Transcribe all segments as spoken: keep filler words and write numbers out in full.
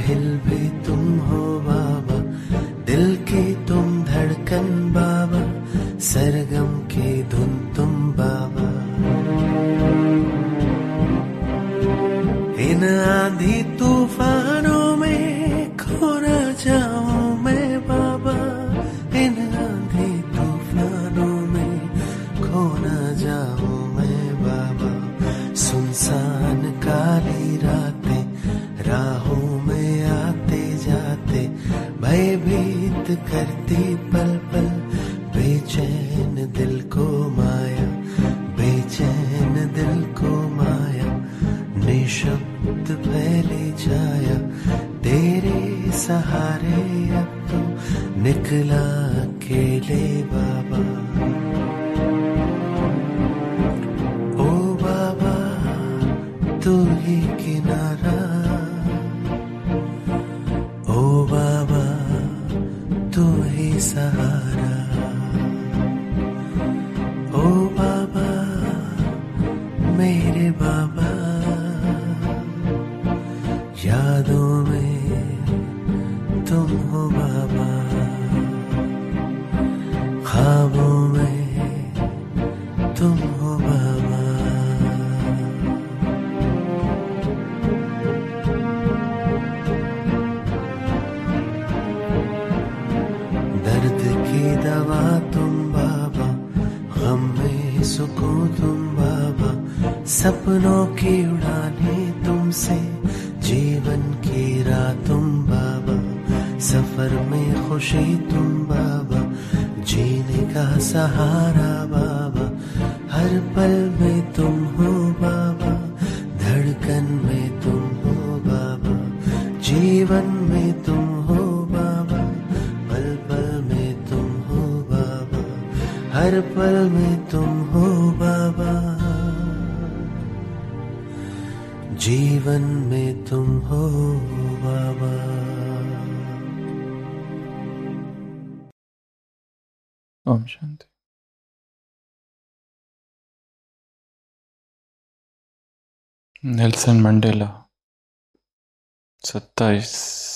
साहिल भी तुम हो बाबा, दिल की तुम धड़कन बाबा, सरगम की धुन तुम बाबा। इन आंधी तूफानों में खो न जाऊं मैं बाबा, इन आंधी तूफानों में खो न जाऊं मैं बाबा। सुनसान काली रातें राहों में आते जाते, भयभीत करती पल पल, बेचैन दिल को माया, बेचैन दिल को माया। निशब्द फैली छाया, तेरे सहारे अब तो निकला अकेले बाबा। ओ बाबा तू ही किनारा, ओ बाबा तू ही सहारा, ओ बाबा मेरे बाबा। यादों में तुम हो बाबा, ख्वाबों में तुम हो बाबा। दर्द की दवा तुम बाबा, गम में सुकून तुम बाबा, सपनों की उड़ाने तुमसे, जीवन की राह तुम बाबा, सफर में खुशी तुम बाबा, जीने का सहारा बाबा। हर पल में तुम हो बाबा, धड़कन में तुम हो बाबा, जीवन में तुम हो बाबा, पल पल में तुम हो बाबा, हर पल में तुम हो बाबा, जीवन में तुम हो बाबा। ओम शांति। नेल्सन मंडेला सत्ताईस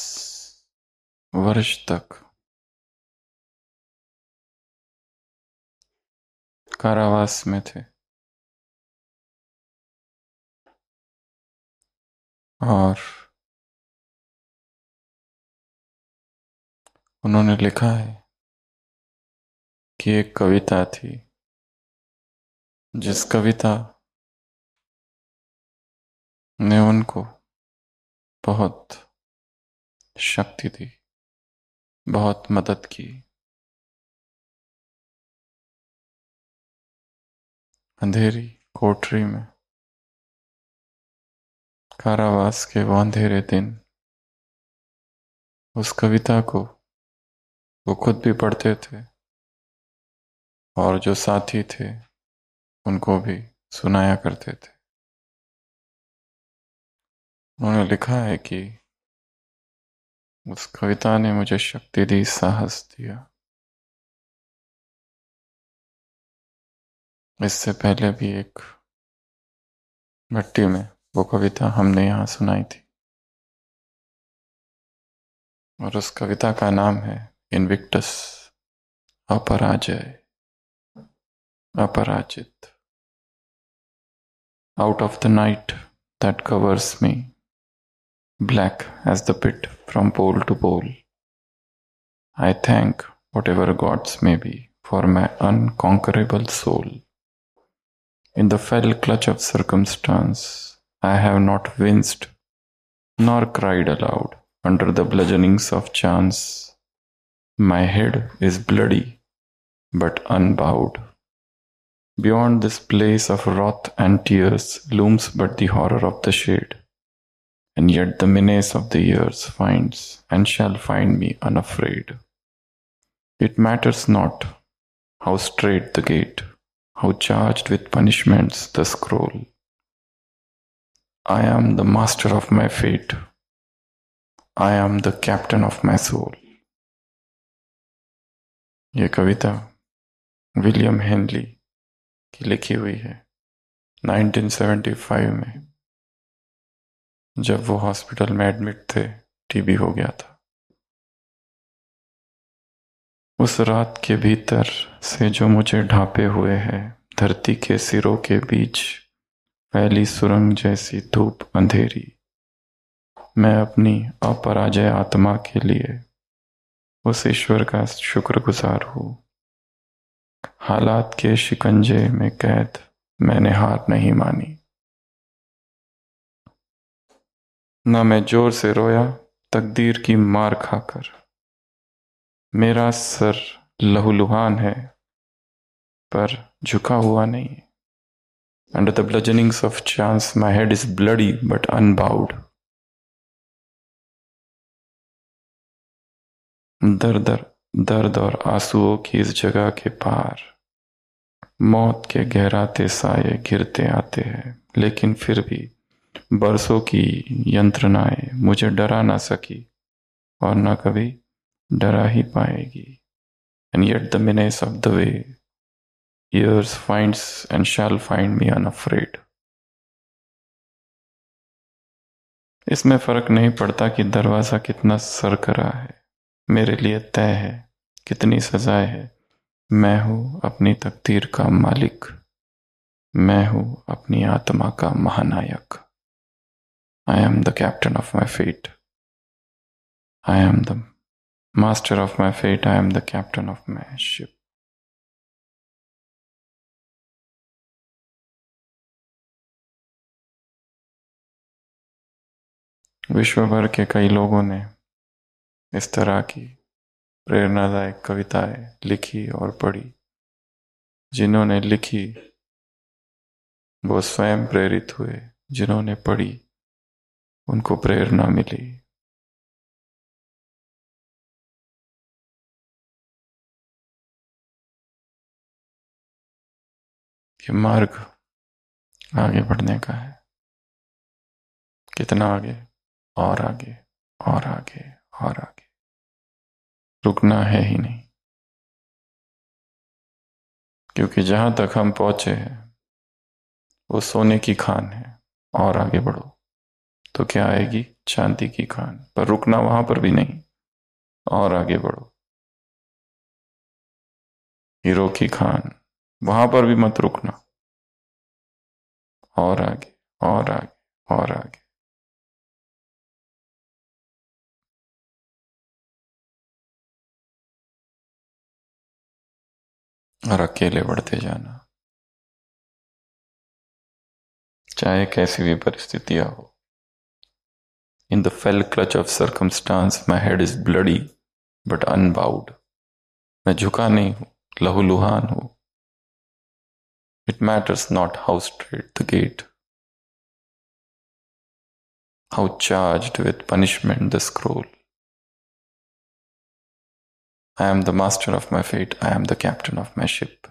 वर्ष तक कारावास में थे और उन्होंने लिखा है कि एक कविता थी, जिस कविता ने उनको बहुत शक्ति दी, बहुत मदद की। अंधेरी कोठरी में, कारावास के वो अंधेरे दिन, उस कविता को वो खुद भी पढ़ते थे और जो साथी थे उनको भी सुनाया करते थे। उन्होंने लिखा है कि उस कविता ने मुझे शक्ति दी, साहस दिया। इससे पहले भी एक भट्टी में वो कविता हमने यहाँ सुनाई थी और उस कविता का नाम है इनविक्टस, अपराजय, अपराजित। Out of the night that covers me, black as the pit from pole to pole, I thank whatever gods may be for my unconquerable soul. In the fell clutch of circumstance, I have not winced nor cried aloud under the bludgeonings of chance. My head is bloody but unbowed. Beyond this place of wrath and tears looms but the horror of the shade, and yet the menace of the years finds and shall find me unafraid. It matters not how strait the gate, how charged with punishments the scroll. I am the master of my fate. I am the captain of my soul. ये कविता William Henley की लिखी हुई है उन्नीस सौ पचहत्तर में, जब वो हॉस्पिटल में एडमिट थे की भी हो गया था। उस रात के भीतर से जो मुझे ढांपे हुए है, धरती के सिरों के बीच फैली सुरंग जैसी धूप अंधेरी, मैं अपनी अपराजय आत्मा के लिए उस ईश्वर का शुक्रगुजार हूं। हालात के शिकंजे में कैद मैंने हार नहीं मानी। न मैं जोर से रोया तकदीर की मार खाकर। मेरा सर लहूलुहान है पर झुका हुआ नहीं। Under the bludgeonings of chance, my head is bloody but unbowed. दर दर दर्द और आंसुओं की इस जगह के पार मौत के गहराते साये गिरते आते हैं, लेकिन फिर भी बरसों की यंत्रणाएं मुझे डरा ना सकी और ना कभी डरा ही पाएगी। And yet the menace of the way years finds and shall find me unafraid. इसमें फर्क नहीं पड़ता कि दरवाजा कितना सरकरा है, मेरे लिए तय है कितनी सजाएं है। मैं हूं अपनी तकदीर का मालिक, मैं हूं अपनी आत्मा का महानायक। I am the captain of my fate. I am the master of my fate. I am the captain of my ship. विश्व भर के कई लोगों ने इस तरह की प्रेरणादायक कविताएं लिखी और पढ़ी। जिन्होंने लिखी वो स्वयं प्रेरित हुए, जिन्होंने पढ़ी उनको प्रेरणा मिली। ये मार्ग आगे बढ़ने का है। कितना आगे? और आगे और आगे और आगे। रुकना है ही नहीं, क्योंकि जहां तक हम पहुंचे हैं वो सोने की खान है। और आगे बढ़ो तो क्या आएगी? चांदी की खान। पर रुकना वहां पर भी नहीं, और आगे बढ़ो। हीरो की खान, वहां पर भी मत रुकना, और आगे और आगे और आगे। और अकेले बढ़ते जाना, चाहे कैसी भी परिस्थितियां हो। In the fell clutch of circumstance, my head is bloody but unbowed. मैं झुका नहीं हूं, लहूलुहान हूं। It matters not how straight the gate, how charged with punishment the scroll. I am the master of my fate. I am the captain of my ship.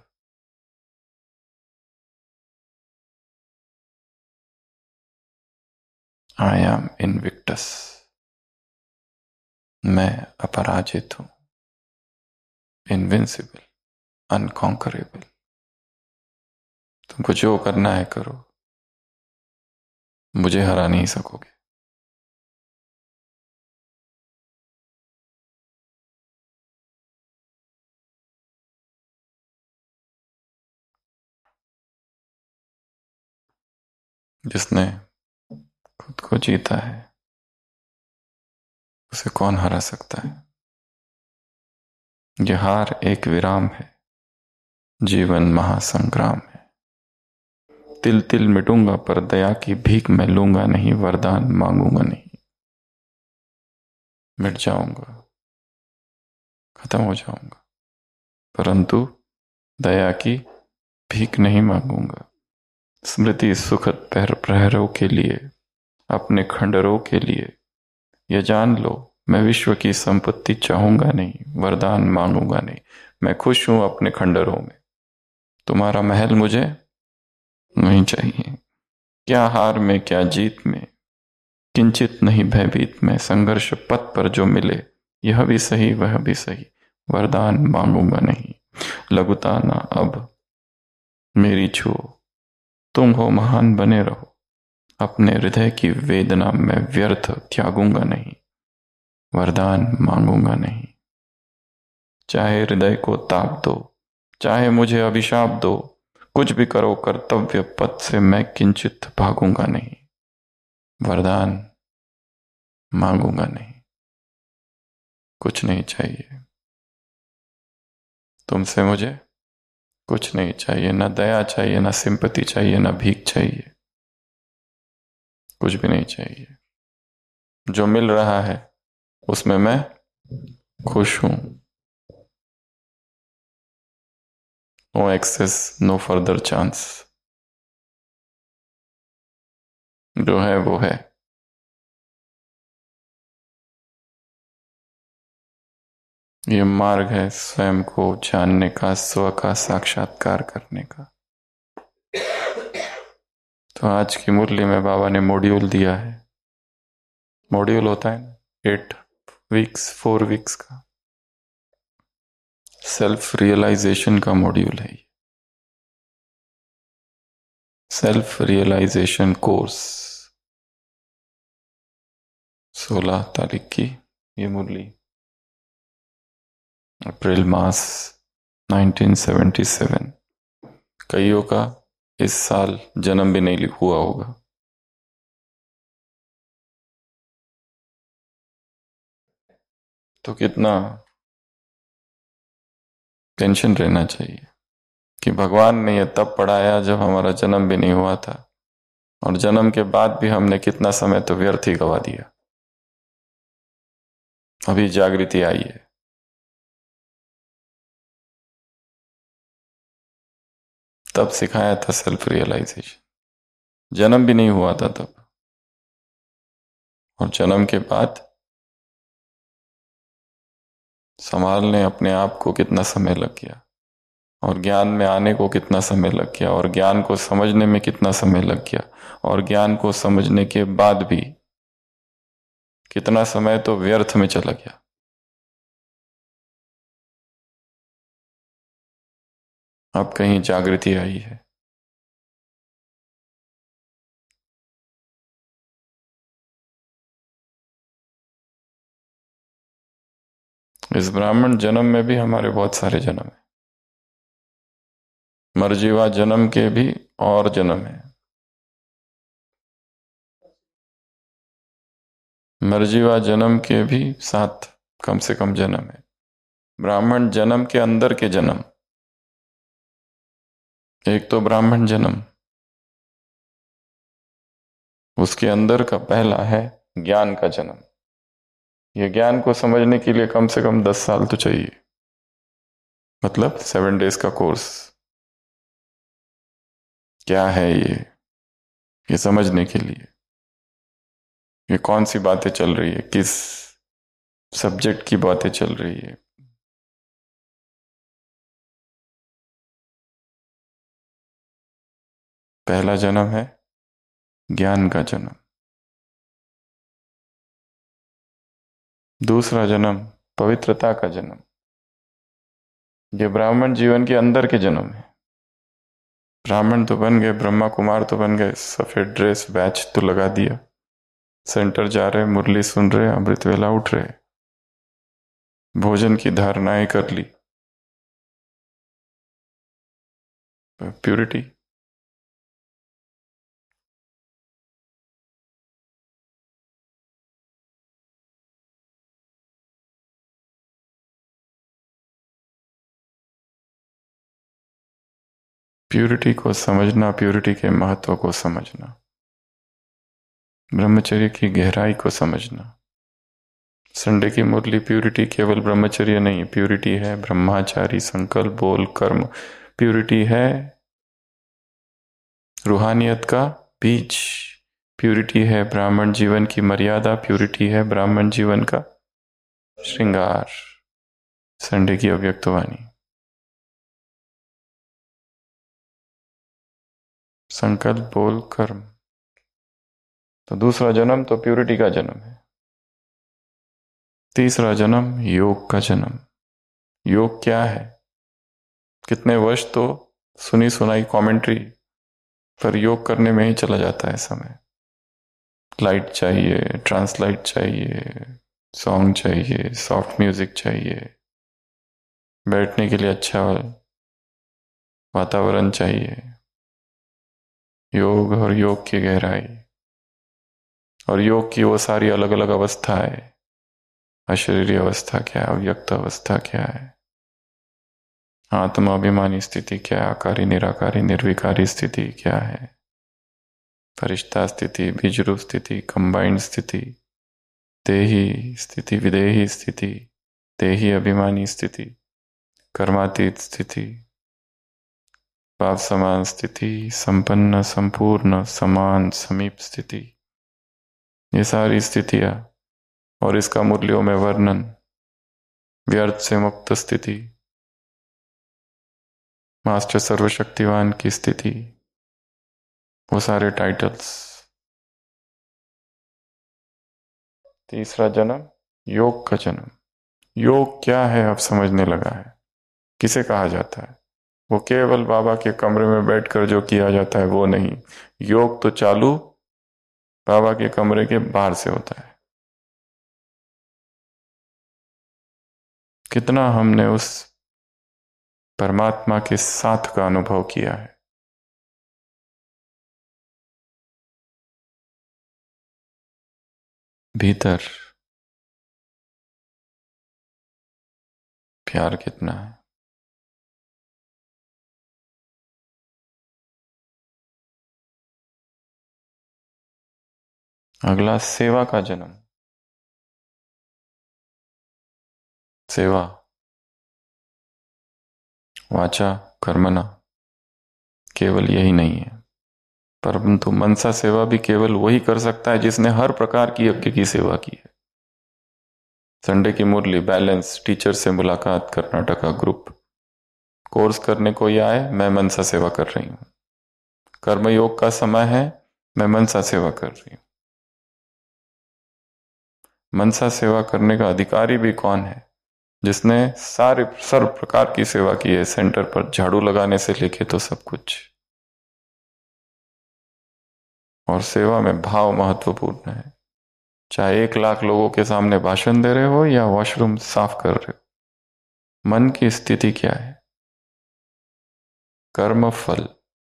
I am invictus. मैं अपराजित हूं, invincible, unconquerable. तुमको जो करना है करो, मुझे हरा नहीं सकोगे। जिसने खुद को जीता है उसे कौन हरा सकता है? यह हार एक विराम है, जीवन महासंग्राम है। तिल तिल मिटूंगा पर दया की भीख मैं लूंगा नहीं, वरदान मांगूंगा नहीं। मिट जाऊंगा, खत्म हो जाऊंगा, परंतु दया की भीख नहीं मांगूंगा। स्मृति सुखद प्रहरों के लिए, अपने खंडरों के लिए, यह जान लो मैं विश्व की संपत्ति चाहूंगा नहीं, वरदान मांगूंगा नहीं। मैं खुश हूं अपने खंडरों में, तुम्हारा महल मुझे नहीं चाहिए। क्या हार में क्या जीत में, किंचित नहीं भयभीत में। संघर्ष पथ पर जो मिले, यह भी सही वह भी सही, वरदान मांगूंगा नहीं। लघुता ना अब मेरी छुओ, तुम हो महान बने रहो। अपने हृदय की वेदना में व्यर्थ त्यागूंगा नहीं। वरदान मांगूंगा नहीं। चाहे हृदय को ताप दो, चाहे मुझे अभिशाप दो, कुछ भी करो कर्तव्य पथ से मैं किंचित भागूंगा नहीं। वरदान मांगूंगा नहीं। कुछ नहीं चाहिए तुमसे, मुझे कुछ नहीं चाहिए। ना दया चाहिए, ना सिंपैथी चाहिए, ना भीख चाहिए, कुछ भी नहीं चाहिए। जो मिल रहा है उसमें मैं खुश हूं। No access, no further chance. जो है वो है। ये मार्ग है स्वयं को जानने का, स्व का साक्षात्कार करने का। तो आज की मुरली में बाबा ने मॉड्यूल दिया है। मॉड्यूल होता है ना एट वीक्स, फोर वीक्स का सेल्फ रियलाइजेशन का मॉड्यूल है। Self realisation course. सोलह तारीख की ये मुरली, अप्रैल मास नाइनटीन सेवेंटी सेवन। कईयों का इस साल जन्म भी नहीं हुआ होगा। तो कितना टेंशन रहना चाहिए कि भगवान ने यह तब पढ़ाया जब हमारा जन्म भी नहीं हुआ था, और जन्म के बाद भी हमने कितना समय तो व्यर्थ ही गवा दिया। अभी जागृति आई है। तब सिखाया था सेल्फ रियलाइजेशन। जन्म भी नहीं हुआ था तब, और जन्म के बाद संभालने अपने आप को कितना समय लग गया, और ज्ञान में आने को कितना समय लग गया, और ज्ञान को समझने में कितना समय लग गया, और ज्ञान को समझने के बाद भी कितना समय तो व्यर्थ में चला गया। अब कहीं जागृति आई है। इस ब्राह्मण जन्म में भी हमारे बहुत सारे जन्म हैं। मरजीवा जन्म के भी और जन्म है। मरजीवा जन्म के भी सात कम से कम जन्म है। ब्राह्मण जन्म के अंदर के जन्म। एक तो ब्राह्मण जन्म, उसके अंदर का पहला है ज्ञान का जन्म। यह ज्ञान को समझने के लिए कम से कम दस साल तो चाहिए, मतलब सेवन डेज का कोर्स। क्या है ये ये समझने के लिए, ये कौन सी बातें चल रही है, किस सब्जेक्ट की बातें चल रही है। पहला जन्म है ज्ञान का जन्म। दूसरा जन्म पवित्रता का जन्म। ये ब्राह्मण जीवन के अंदर के जन्म है। ब्राह्मण तो बन गए, ब्रह्मा कुमार तो बन गए, सफेद ड्रेस बैच तो लगा दिया, सेंटर जा रहे, मुरली सुन रहे, अमृत वेला उठ रहे, भोजन की धारणाएं कर ली। प्यूरिटी। प्यूरिटी को समझना, प्यूरिटी के महत्व को समझना, ब्रह्मचर्य की गहराई को समझना। संडे की मुरली प्यूरिटी केवल ब्रह्मचर्य नहीं, प्यूरिटी है ब्रह्माचारी, संकल्प, बोल, कर्म। प्यूरिटी है रूहानियत का बीज। प्यूरिटी है ब्राह्मण जीवन की मर्यादा। प्यूरिटी है ब्राह्मण जीवन का श्रृंगार। संडे की अव्यक्तवाणी। संकल्प, बोल, कर्म। तो दूसरा जन्म तो प्यूरिटी का जन्म है। तीसरा जन्म योग का जन्म। योग क्या है? कितने वर्ष तो सुनी सुनाई कमेंट्री, पर योग करने में ही चला जाता है समय। लाइट चाहिए, ट्रांसलाइट चाहिए, सॉन्ग चाहिए, सॉफ्ट म्यूजिक चाहिए, बैठने के लिए अच्छा वातावरण चाहिए, योग और योग की गहराई और योग की वो सारी अलग अलग अवस्थाएं, अशरीरी अवस्था क्या है, अव्यक्त अवस्था क्या है, आत्माभिमानी स्थिति क्या है, आकारी निराकारी निर्विकारी स्थिति क्या है, फरिश्ता स्थिति, बीजरूप स्थिति, कंबाइंड स्थिति, देही स्थिति, विदेही स्थिति, देही अभिमानी स्थिति, कर्मातीत स्थिति, भाव समान स्थिति, संपन्न संपूर्ण समान समीप स्थिति, ये सारी स्थितियां और इसका मूल्यों में वर्णन, व्यर्थ से मुक्त स्थिति, मास्टर सर्वशक्तिवान की स्थिति, वो सारे टाइटल्स। तीसरा जन्म योग का जन्म। योग क्या है अब समझने लगा है, किसे कहा जाता है। वो केवल बाबा के कमरे में बैठकर जो किया जाता है वो नहीं, योग तो चालू बाबा के कमरे के बाहर से होता है। कितना हमने उस परमात्मा के साथ का अनुभव किया है। भीतर प्यार कितना है। अगला सेवा का जन्म। सेवा वाचा कर्मणा केवल यही नहीं है, परंतु मनसा सेवा भी केवल वही कर सकता है जिसने हर प्रकार की यज्ञ की सेवा की है। संडे की मुरली, बैलेंस, टीचर से मुलाकात, कर्नाटक का ग्रुप, कोर्स करने कोई आए, मैं मनसा सेवा कर रही हूं। कर्मयोग का समय है, मैं मनसा सेवा कर रही हूं। मनसा सेवा करने का अधिकारी भी कौन है, जिसने सारे सर्व प्रकार की सेवा की है, सेंटर पर झाड़ू लगाने से लेके तो सब कुछ। और सेवा में भाव महत्वपूर्ण है, चाहे एक लाख लोगों के सामने भाषण दे रहे हो या वॉशरूम साफ कर रहे हो, मन की स्थिति क्या है। कर्मफल,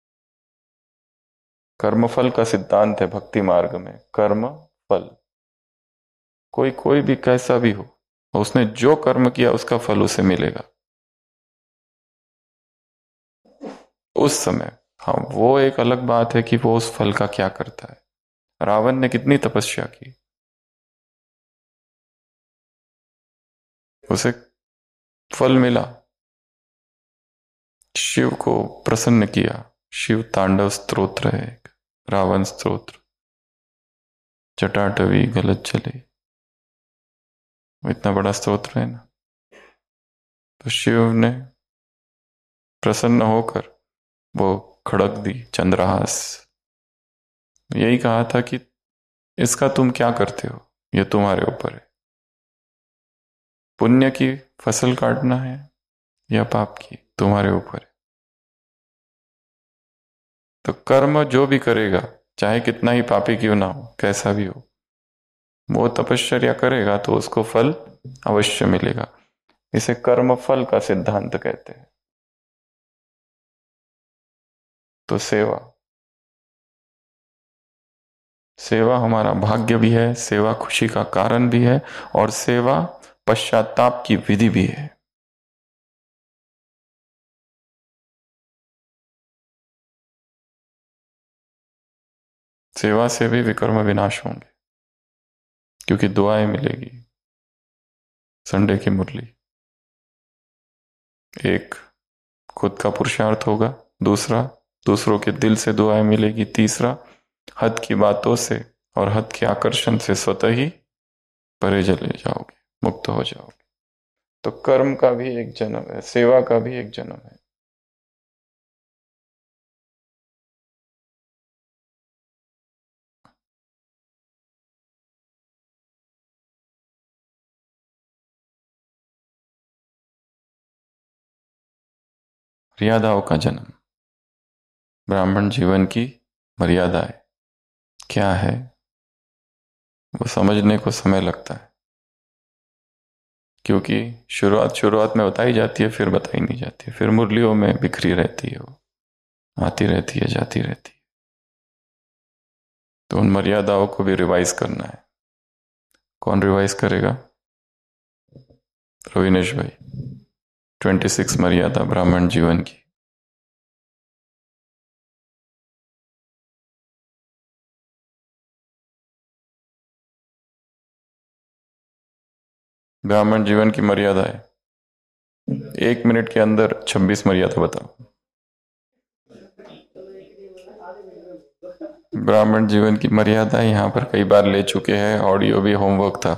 कर्मफल का सिद्धांत है भक्ति मार्ग में। कर्म फल, कोई कोई भी कैसा भी हो, उसने जो कर्म किया उसका फल उसे मिलेगा उस समय। हाँ, वो एक अलग बात है कि वो उस फल का क्या करता है। रावण ने कितनी तपस्या की, उसे फल मिला, शिव को प्रसन्न किया। शिव तांडव स्तोत्र है एक, रावण स्तोत्र, जटाटवी गलत चले, इतना बड़ा स्तोत्र है ना। तो शिव ने प्रसन्न होकर वो खड़क दी, चंद्रहास। यही कहा था कि इसका तुम क्या करते हो, यह तुम्हारे ऊपर है। पुण्य की फसल काटना है या पाप की, तुम्हारे ऊपर है। तो कर्म जो भी करेगा, चाहे कितना ही पापी क्यों ना हो, कैसा भी हो, वो तपश्चर्या करेगा तो उसको फल अवश्य मिलेगा। इसे कर्म फल का सिद्धांत कहते हैं। तो सेवा, सेवा हमारा भाग्य भी है, सेवा खुशी का कारण भी है, और सेवा पश्चाताप की विधि भी है। सेवा से भी विकर्म विनाश होंगे, क्योंकि दुआएं मिलेगी। संडे की मुरली, एक खुद का पुरुषार्थ होगा, दूसरा दूसरों के दिल से दुआएं मिलेगी, तीसरा हद की बातों से और हद के आकर्षण से स्वतः ही परे चले जाओगे, मुक्त हो जाओगे। तो कर्म का भी एक जन्म है, सेवा का भी एक जन्म है। मर्यादाओं का जन्म। ब्राह्मण जीवन की मर्यादाएं क्या है, वो समझने को समय लगता है। क्योंकि शुरुआत शुरुआत में बताई जाती है, फिर बताई नहीं जाती है, फिर मुरलियों में बिखरी रहती है, वो आती रहती है, जाती रहती है। तो उन मर्यादाओं को भी रिवाइज करना है। कौन रिवाइज करेगा? रविनेश भाई। ट्वेंटी सिक्स मर्यादा ब्राह्मण जीवन की। ब्राह्मण जीवन की मर्यादा है, एक मिनट के अंदर छब्बीस मर्यादा बताओ। ब्राह्मण जीवन की मर्यादा यहां पर कई बार ले चुके हैं, ऑडियो भी होमवर्क था।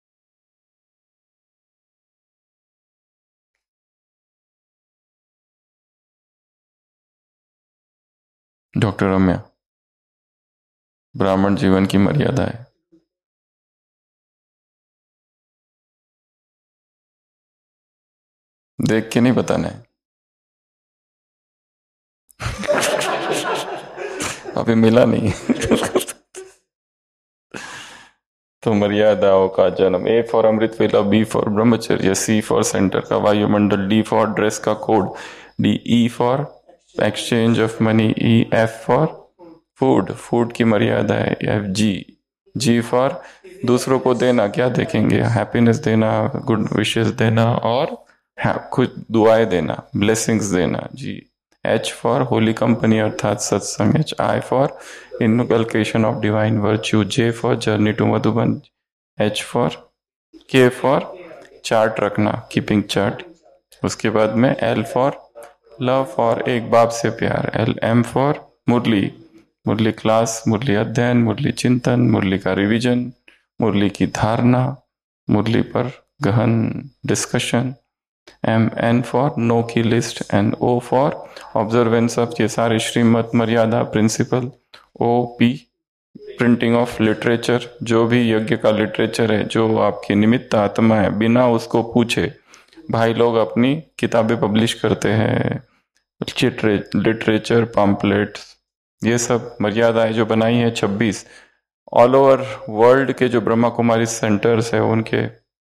डॉक्टर रम्या, ब्राह्मण जीवन की मर्यादा है। देख के नहीं बताना है। अभी मिला नहीं। तो मर्यादाओं का जन्म। ए फॉर अमृत वेला, बी फॉर ब्रह्मचर्य, सी फॉर सेंटर का वायुमंडल, डी फॉर ड्रेस का code, D E for exchange of money, E F for food, food की मर्यादा है एफ जी, जी फॉर दूसरों को देना, क्या देखेंगे, हैप्पीनेस देना, गुड विशेस देना और कुछ दुआएं देना, ब्लेसिंग्स देना, जी। एच फॉर होली कंपनी अर्थात सत्संग, H I for inculcation of divine virtue, J for journey to Madhuban, H for K for chart रखना, कीपिंग चार्ट। उसके बाद में एल फॉर लव, फॉर एक बाप से प्यार, L M for Murli, Murli class, मुरली अध्ययन, मुरली चिंतन, मुरली का रिवीजन, मुरली की धारणा, मुरली पर गहन discussion. M N for no key list, N O for observance of ये सारे श्रीमत मर्यादा principle, O P printing of literature, जो भी यज्ञ का लिटरेचर है जो आपकी निमित्त आत्मा है, बिना उसको पूछे भाई लोग अपनी किताबें पब्लिश करते हैं, लिटरेचर पम्पलेट्स, ये सब मर्यादाएं जो बनाई है छब्बीस, ऑल ओवर वर्ल्ड के जो ब्रह्मा कुमारी सेंटर्स है उनके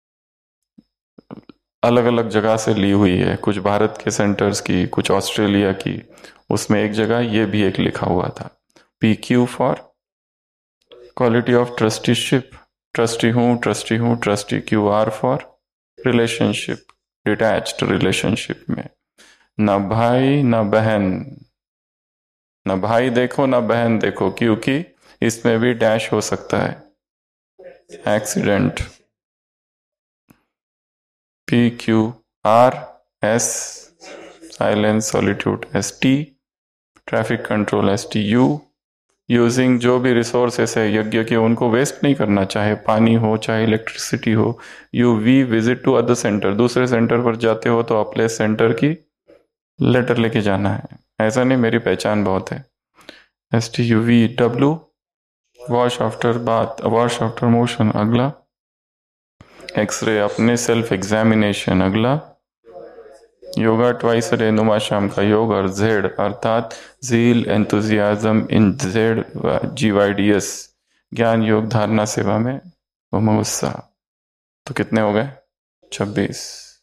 अलग अलग जगह से ली हुई है, कुछ भारत के सेंटर्स की, कुछ ऑस्ट्रेलिया की। उसमें एक जगह ये भी एक लिखा हुआ था, P Q for quality of trusteeship, trustee हूँ, ट्रस्टी हूँ, trustee. Q R for relationship, detached relationship में ना भाई ना बहन, ना भाई देखो ना बहन देखो, क्योंकि इसमें भी डैश हो सकता है, accident. P Q R S silence solitude, S T traffic control, S T U using जो भी रिसोर्सेस है यज्ञ के उनको वेस्ट नहीं करना, चाहे पानी हो चाहे इलेक्ट्रिसिटी हो। U V visit to other centre, दूसरे सेंटर पर जाते हो तो अपने सेंटर की लेटर लेके जाना है, ऐसा नहीं मेरी पहचान बहुत है। S T U V W wash after bath, wash after motion, अगला एक्सरे अपने सेल्फ एग्जामिनेशन, अगला योगा ट्वाइस डे, नुमा शाम का योग, और जेड अर्थात zeal enthusiasm in Z G Y D S, ज्ञान योग धारणा सेवा में उत्साह। तो कितने हो गए? छब्बीस।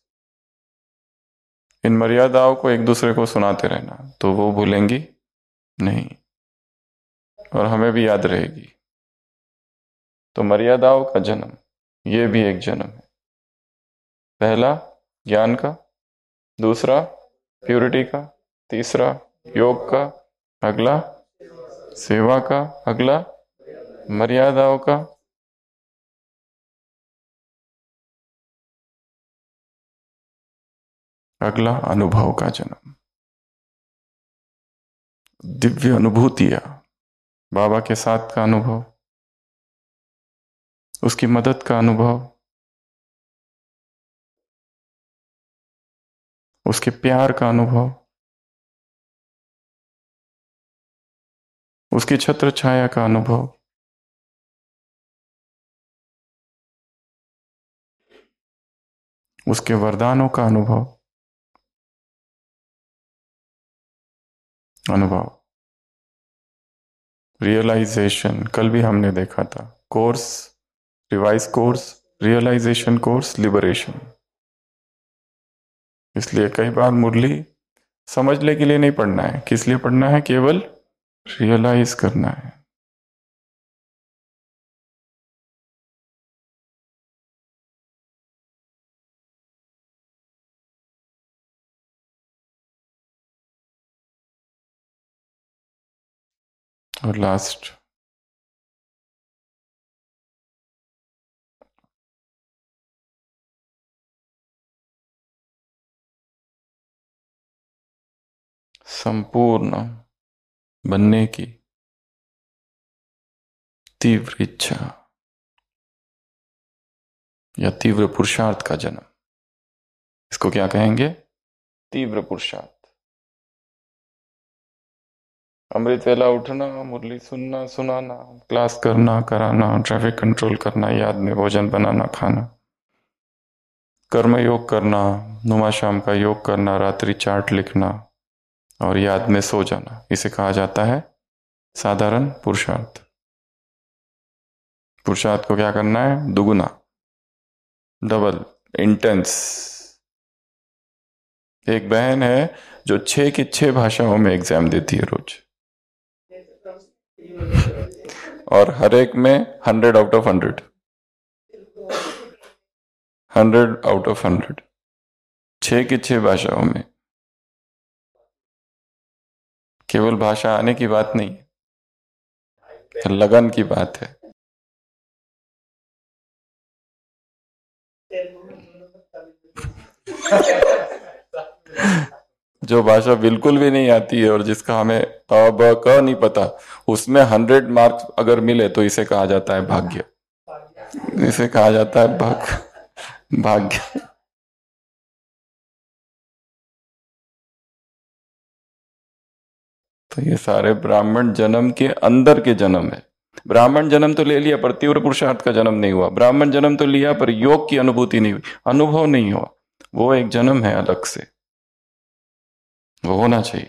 इन मर्यादाओं को एक दूसरे को सुनाते रहना तो वो भूलेंगी नहीं और हमें भी याद रहेगी। तो मर्यादाओं का जन्म, ये भी एक जन्म है। पहला ज्ञान का, दूसरा प्योरिटी का, तीसरा योग का, अगला सेवा का, अगला मर्यादाओं का, अगला अनुभव का जन्म। दिव्य अनुभूतियां, बाबा के साथ का अनुभव, उसकी मदद का अनुभव, उसके प्यार का अनुभव, उसकी छत्र छाया का अनुभव, उसके वरदानों का अनुभव, अनुभव रियलाइजेशन। कल भी हमने देखा था course, revise course, realisation course, liberation. इसलिए कई बार मुरली समझने के लिए नहीं पढ़ना है। किस लिए पढ़ना है? केवल रियलाइज करना है। और लास्ट, संपूर्ण बनने की तीव्र इच्छा या तीव्र पुरुषार्थ का जन्म, इसको क्या कहेंगे? तीव्र पुरुषार्थ। अमृत वेला उठना, मुरली सुनना, सुनाना, क्लास करना, कराना, ट्रैफिक कंट्रोल करना, याद में भोजन बनाना, खाना, कर्म योग करना, नुमा शाम का योग करना, रात्रि चार्ट लिखना और याद में सो जाना, इसे कहा जाता है साधारण पुरुषार्थ। पुरुषार्थ को क्या करना है? दुगुना, डबल, इंटेंस। एक बहन है जो छह की छह भाषाओं में एग्जाम देती है रोज, और हर एक में hundred out of hundred, hundred out of hundred, छह की छह भाषाओं में। केवल भाषा आने की बात नहीं है, लगन की बात है। जो भाषा बिल्कुल भी नहीं आती है और जिसका हमें अ ब क नहीं पता, उसमें हंड्रेड मार्क्स अगर मिले तो इसे कहा जाता है भाग्य। इसे कहा जाता है भाग भाग्य। तो ये सारे ब्राह्मण जन्म के अंदर के जन्म है। ब्राह्मण जन्म तो ले लिया पर तीव्र पुरुषार्थ का जन्म नहीं हुआ। ब्राह्मण जन्म तो लिया पर योग की अनुभूति नहीं हुई, अनुभव नहीं हुआ। वो एक जन्म है अलग से, वो होना चाहिए।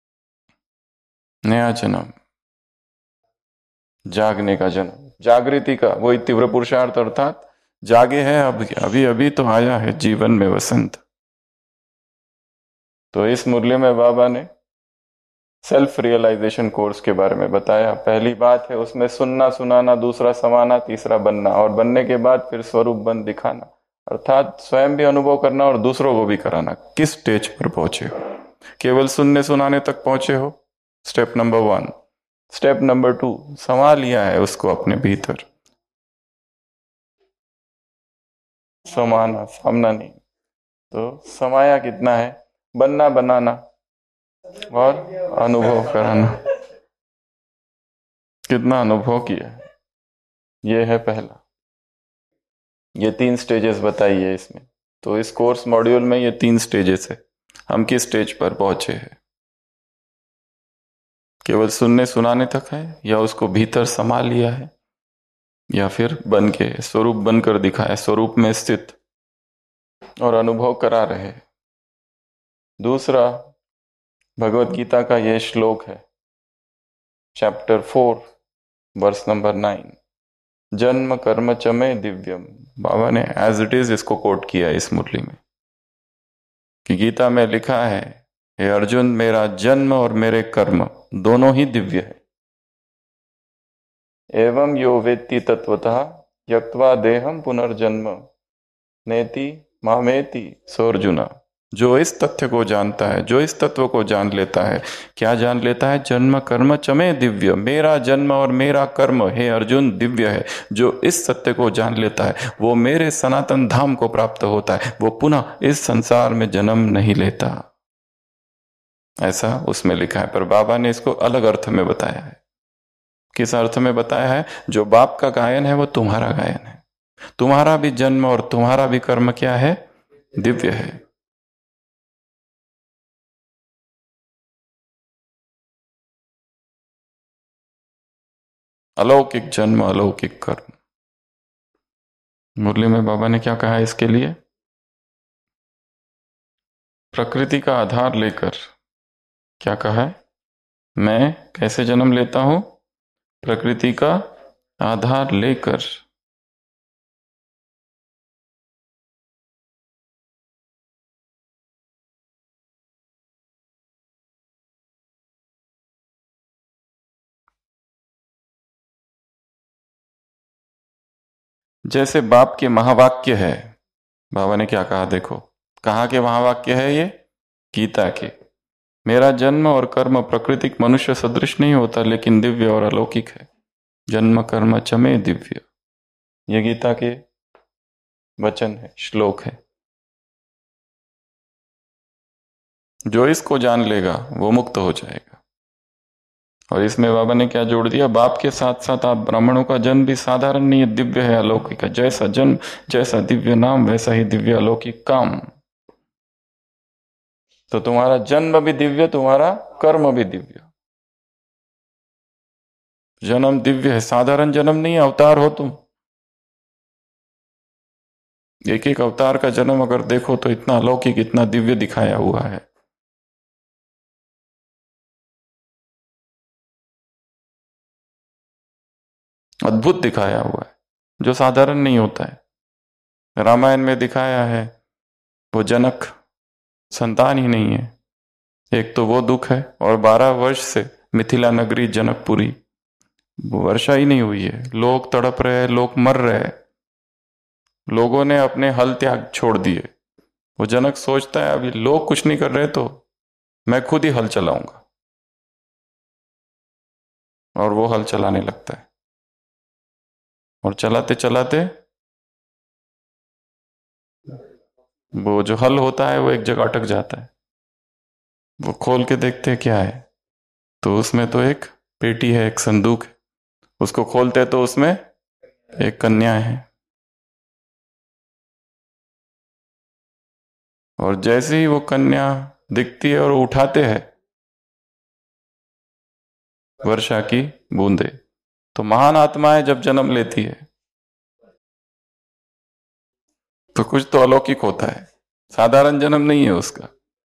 नया जन्म, जागने का जन्म, जागृति का, वही तीव्र पुरुषार्थ, अर्थात जागे हैं अब, अभी अभी तो आया है जीवन में वसंत। तो इस मुरली में बाबा ने सेल्फ रियलाइजेशन कोर्स के बारे में बताया। पहली बात है उसमें सुनना, सुनाना, दूसरा समाना, तीसरा बनना, और बनने के बाद फिर स्वरूप बन दिखाना, अर्थात स्वयं भी अनुभव करना और दूसरों को भी कराना। किस स्टेज पर पहुंचे हो? केवल सुनने सुनाने तक पहुंचे हो, step number one. Step number two, समा लिया है उसको अपने भीतर, समाना, सामना नहीं। तो समाया कितना है? बनना, बनाना और अनुभव कराना। कितना अनुभव किया है, ये है पहला। ये तीन स्टेजेस बताइए इसमें। तो इस कोर्स मॉड्यूल में ये तीन स्टेजेस है। हम किस स्टेज पर पहुंचे हैं? केवल सुनने सुनाने तक है, या उसको भीतर समा लिया है, या फिर बन के स्वरूप बनकर दिखाया, स्वरूप में स्थित और अनुभव करा रहे। दूसरा, भगवत गीता का यह श्लोक है, chapter four verse number nine, जन्म कर्म चमे दिव्यम। बाबा ने एज इट इज इसको कोट किया इस मुरली में कि गीता में लिखा है, हे अर्जुन, मेरा जन्म और मेरे कर्म दोनों ही दिव्य है। एवं यो वेत्ति तत्वतः यक्त्वा देहम पुनर्जन्म नेति मामेति सोर्जुना। जो इस तथ्य को जानता है, जो इस तत्व को जान लेता है, क्या जान लेता है? जन्म कर्म चमे दिव्य, मेरा जन्म और मेरा कर्म हे अर्जुन दिव्य है। जो इस सत्य को जान लेता है वो मेरे सनातन धाम को प्राप्त होता है, वो पुनः इस संसार में जन्म नहीं लेता। ऐसा उसमें लिखा है, पर बाबा ने इसको अलग अर्थ में बताया है। किस अर्थ में बताया है? जो बाप का गायन है वो तुम्हारा गायन है। तुम्हारा भी जन्म और तुम्हारा भी कर्म क्या है? दिव्य है। अलौकिक जन्म, अलौकिक कर्म। मुरली में बाबा ने क्या कहा है इसके लिए? प्रकृति का आधार लेकर क्या कहा है? मैं कैसे जन्म लेता हूं? प्रकृति का आधार लेकर। जैसे बाप के महावाक्य है, बाबा ने क्या कहा देखो, कहाँ के महावाक्य है ये? गीता के। मेरा जन्म और कर्म प्राकृतिक मनुष्य सदृश नहीं होता, लेकिन दिव्य और अलौकिक है। जन्म कर्म चमे दिव्य, ये गीता के वचन है, श्लोक है। जो इसको जान लेगा वो मुक्त हो जाएगा। और इसमें बाबा ने क्या जोड़ दिया, बाप के साथ साथ आप ब्राह्मणों का जन्म भी साधारण नहीं है, दिव्य है, अलौकिक है। जैसा जन्म, जैसा दिव्य नाम, वैसा ही दिव्य अलौकिक काम। तो तुम्हारा जन्म भी दिव्य, तुम्हारा कर्म भी दिव्य। जन्म दिव्य है, साधारण जन्म नहीं है, अवतार हो तुम। एक एक अवतार का जन्म अगर देखो तो इतना अलौकिक, इतना दिव्य दिखाया हुआ है। अद्भुत दिखाया हुआ है, जो साधारण नहीं होता है। रामायण में दिखाया है, वो जनक संतान ही नहीं है, एक तो वो दुख है, और बारह वर्ष से मिथिला नगरी जनकपुरी वर्षा ही नहीं हुई है। लोग तड़प रहे हैं, लोग मर रहे हैं, लोगों ने अपने हल त्याग छोड़ दिए। वो जनक सोचता है अभी लोग कुछ नहीं कर रहे तो मैं खुद ही हल चलाऊंगा, और वो हल चलाने लगता है। और चलाते चलाते वो जो हल होता है वो एक जगह अटक जाता है। वो खोल के देखते हैं क्या है, तो उसमें तो एक पेटी है, एक संदूक है। उसको खोलते तो उसमें एक कन्या है। और जैसे ही वो कन्या दिखती है और उठाते हैं वर्षा की बूंदे, तो महान आत्माएं जब जन्म लेती है तो कुछ तो अलौकिक होता है, साधारण जन्म नहीं है उसका।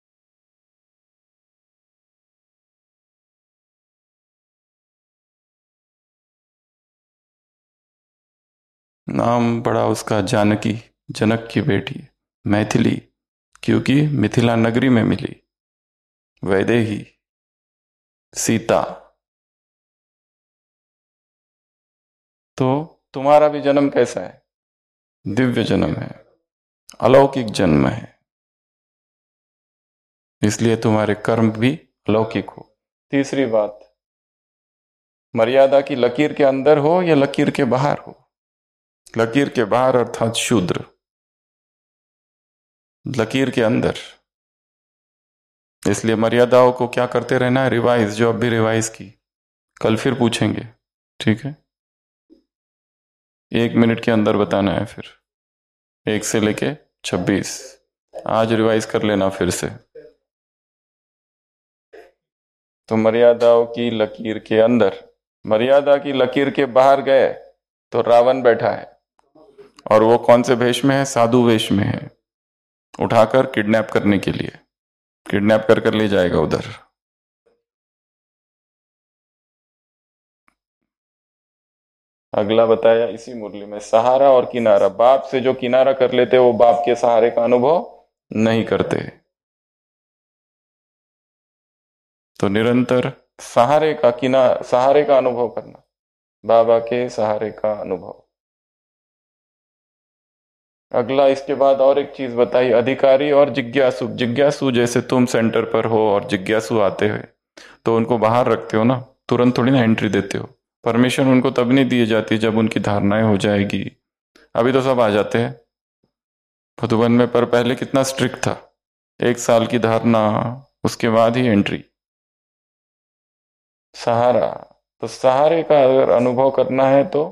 नाम पड़ा उसका जानकी, जनक की बेटी, मैथिली, क्योंकि मिथिला नगरी में मिली। वैदेही, सीता। तो तुम्हारा भी जन्म कैसा है? दिव्य जन्म है, अलौकिक जन्म है, इसलिए तुम्हारे कर्म भी अलौकिक हो। तीसरी बात, मर्यादा की लकीर के अंदर हो या लकीर के बाहर हो। लकीर के बाहर अर्थात शूद्र, लकीर के अंदर। इसलिए मर्यादाओं को क्या करते रहना है, रिवाइज, जो अब भी रिवाइज की, कल फिर पूछेंगे, ठीक है? एक मिनट के अंदर बताना है, फिर एक से लेके छब्बीस आज रिवाइज कर लेना फिर से। तो मर्यादाओं की लकीर के अंदर, मर्यादा की लकीर के बाहर गए तो रावण बैठा है, और वो कौन से वेश में है? साधु वेश में है, उठाकर किडनैप करने के लिए, किडनैप कर कर ले जाएगा उधर। अगला बताया इसी मुरली में, सहारा और किनारा। बाप से जो किनारा कर लेते वो बाप के सहारे का अनुभव नहीं करते। तो निरंतर सहारे का किना सहारे का अनुभव करना, बाबा के सहारे का अनुभव। अगला इसके बाद और एक चीज बताई, अधिकारी और जिज्ञासु। जिज्ञासु जैसे तुम सेंटर पर हो और जिज्ञासु आते हुए, तो उनको बाहर रखते हो ना, तुरंत थोड़ी ना एंट्री देते हो। परमिशन उनको तब नहीं दी जाती जब उनकी धारणाएं हो जाएगी। अभी तो सब आ जाते हैं मधुबन में, पर पहले कितना स्ट्रिक्ट था, एक साल की धारणा, उसके बाद ही एंट्री। सहारा, तो सहारे का अगर अनुभव करना है तो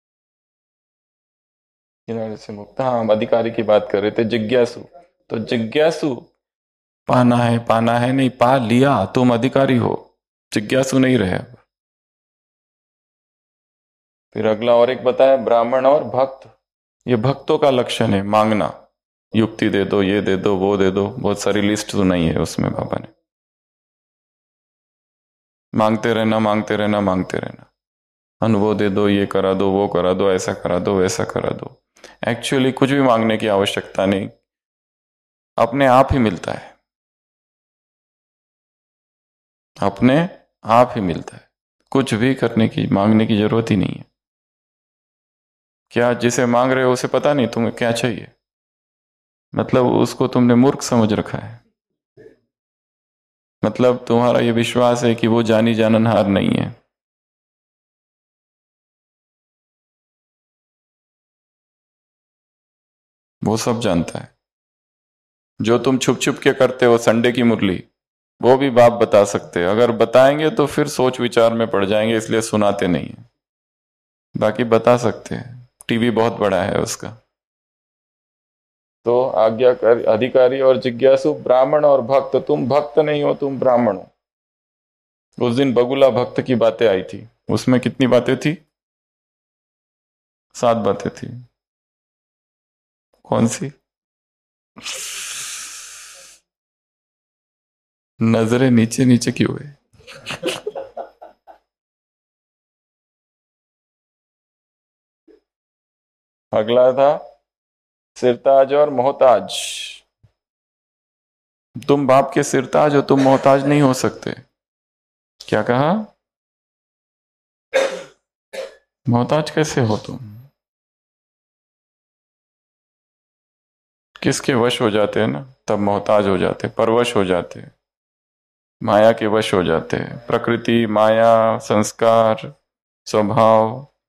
किनारे से मुक्त। हाँ, हम अधिकारी की बात कर रहे थे, जिज्ञासु। तो जिज्ञासु पाना है, पाना है नहीं, पा लिया, तुम अधिकारी हो, जिज्ञासु नहीं रहे अब। फिर अगला और एक बताया, ब्राह्मण और भक्त। ये भक्तों का लक्षण है, मांगना, युक्ति दे दो, ये दे दो, वो दे दो, बहुत सारी लिस्ट सुनाई है उसमें बाबा ने। मांगते रहना, मांगते रहना, मांगते रहना, अनुभव दे दो, ये करा दो, वो करा दो, ऐसा करा दो, वैसा करा दो। एक्चुअली कुछ भी मांगने की आवश्यकता नहीं, अपने आप ही मिलता है, अपने आप ही मिलता है। कुछ भी करने की, मांगने की जरूरत ही नहीं है। क्या जिसे मांग रहे हो उसे पता नहीं तुम्हें क्या चाहिए? मतलब उसको तुमने मूर्ख समझ रखा है। मतलब तुम्हारा ये विश्वास है कि वो जानी जाननहार नहीं है। वो सब जानता है। जो तुम छुप छुप के करते हो संडे की मुरली, वो भी बाप बता सकते हैं। अगर बताएंगे तो फिर सोच विचार में पड़ जाएंगे, इसलिए सुनाते नहीं है। बाकी बता सकते हैं, टीवी बहुत बड़ा है उसका। तो आज्ञाकारी, अधिकारी और जिज्ञासु, ब्राह्मण और भक्त। तुम भक्त नहीं हो, तुम ब्राह्मण हो। उस दिन बगुला भक्त की बातें आई थी, उसमें कितनी बातें थी? सात बातें थी। कौन सी? नजरें नीचे नीचे क्यों है? अगला था सिरताज और मोहताज। तुम बाप के सिरताज हो, तुम मोहताज नहीं हो सकते। क्या कहा? मोहताज कैसे हो तुम? किसके वश हो जाते हैं ना, तब मोहताज हो जाते, परवश हो जाते, माया के वश हो जाते हैं। प्रकृति, माया, संस्कार, स्वभाव।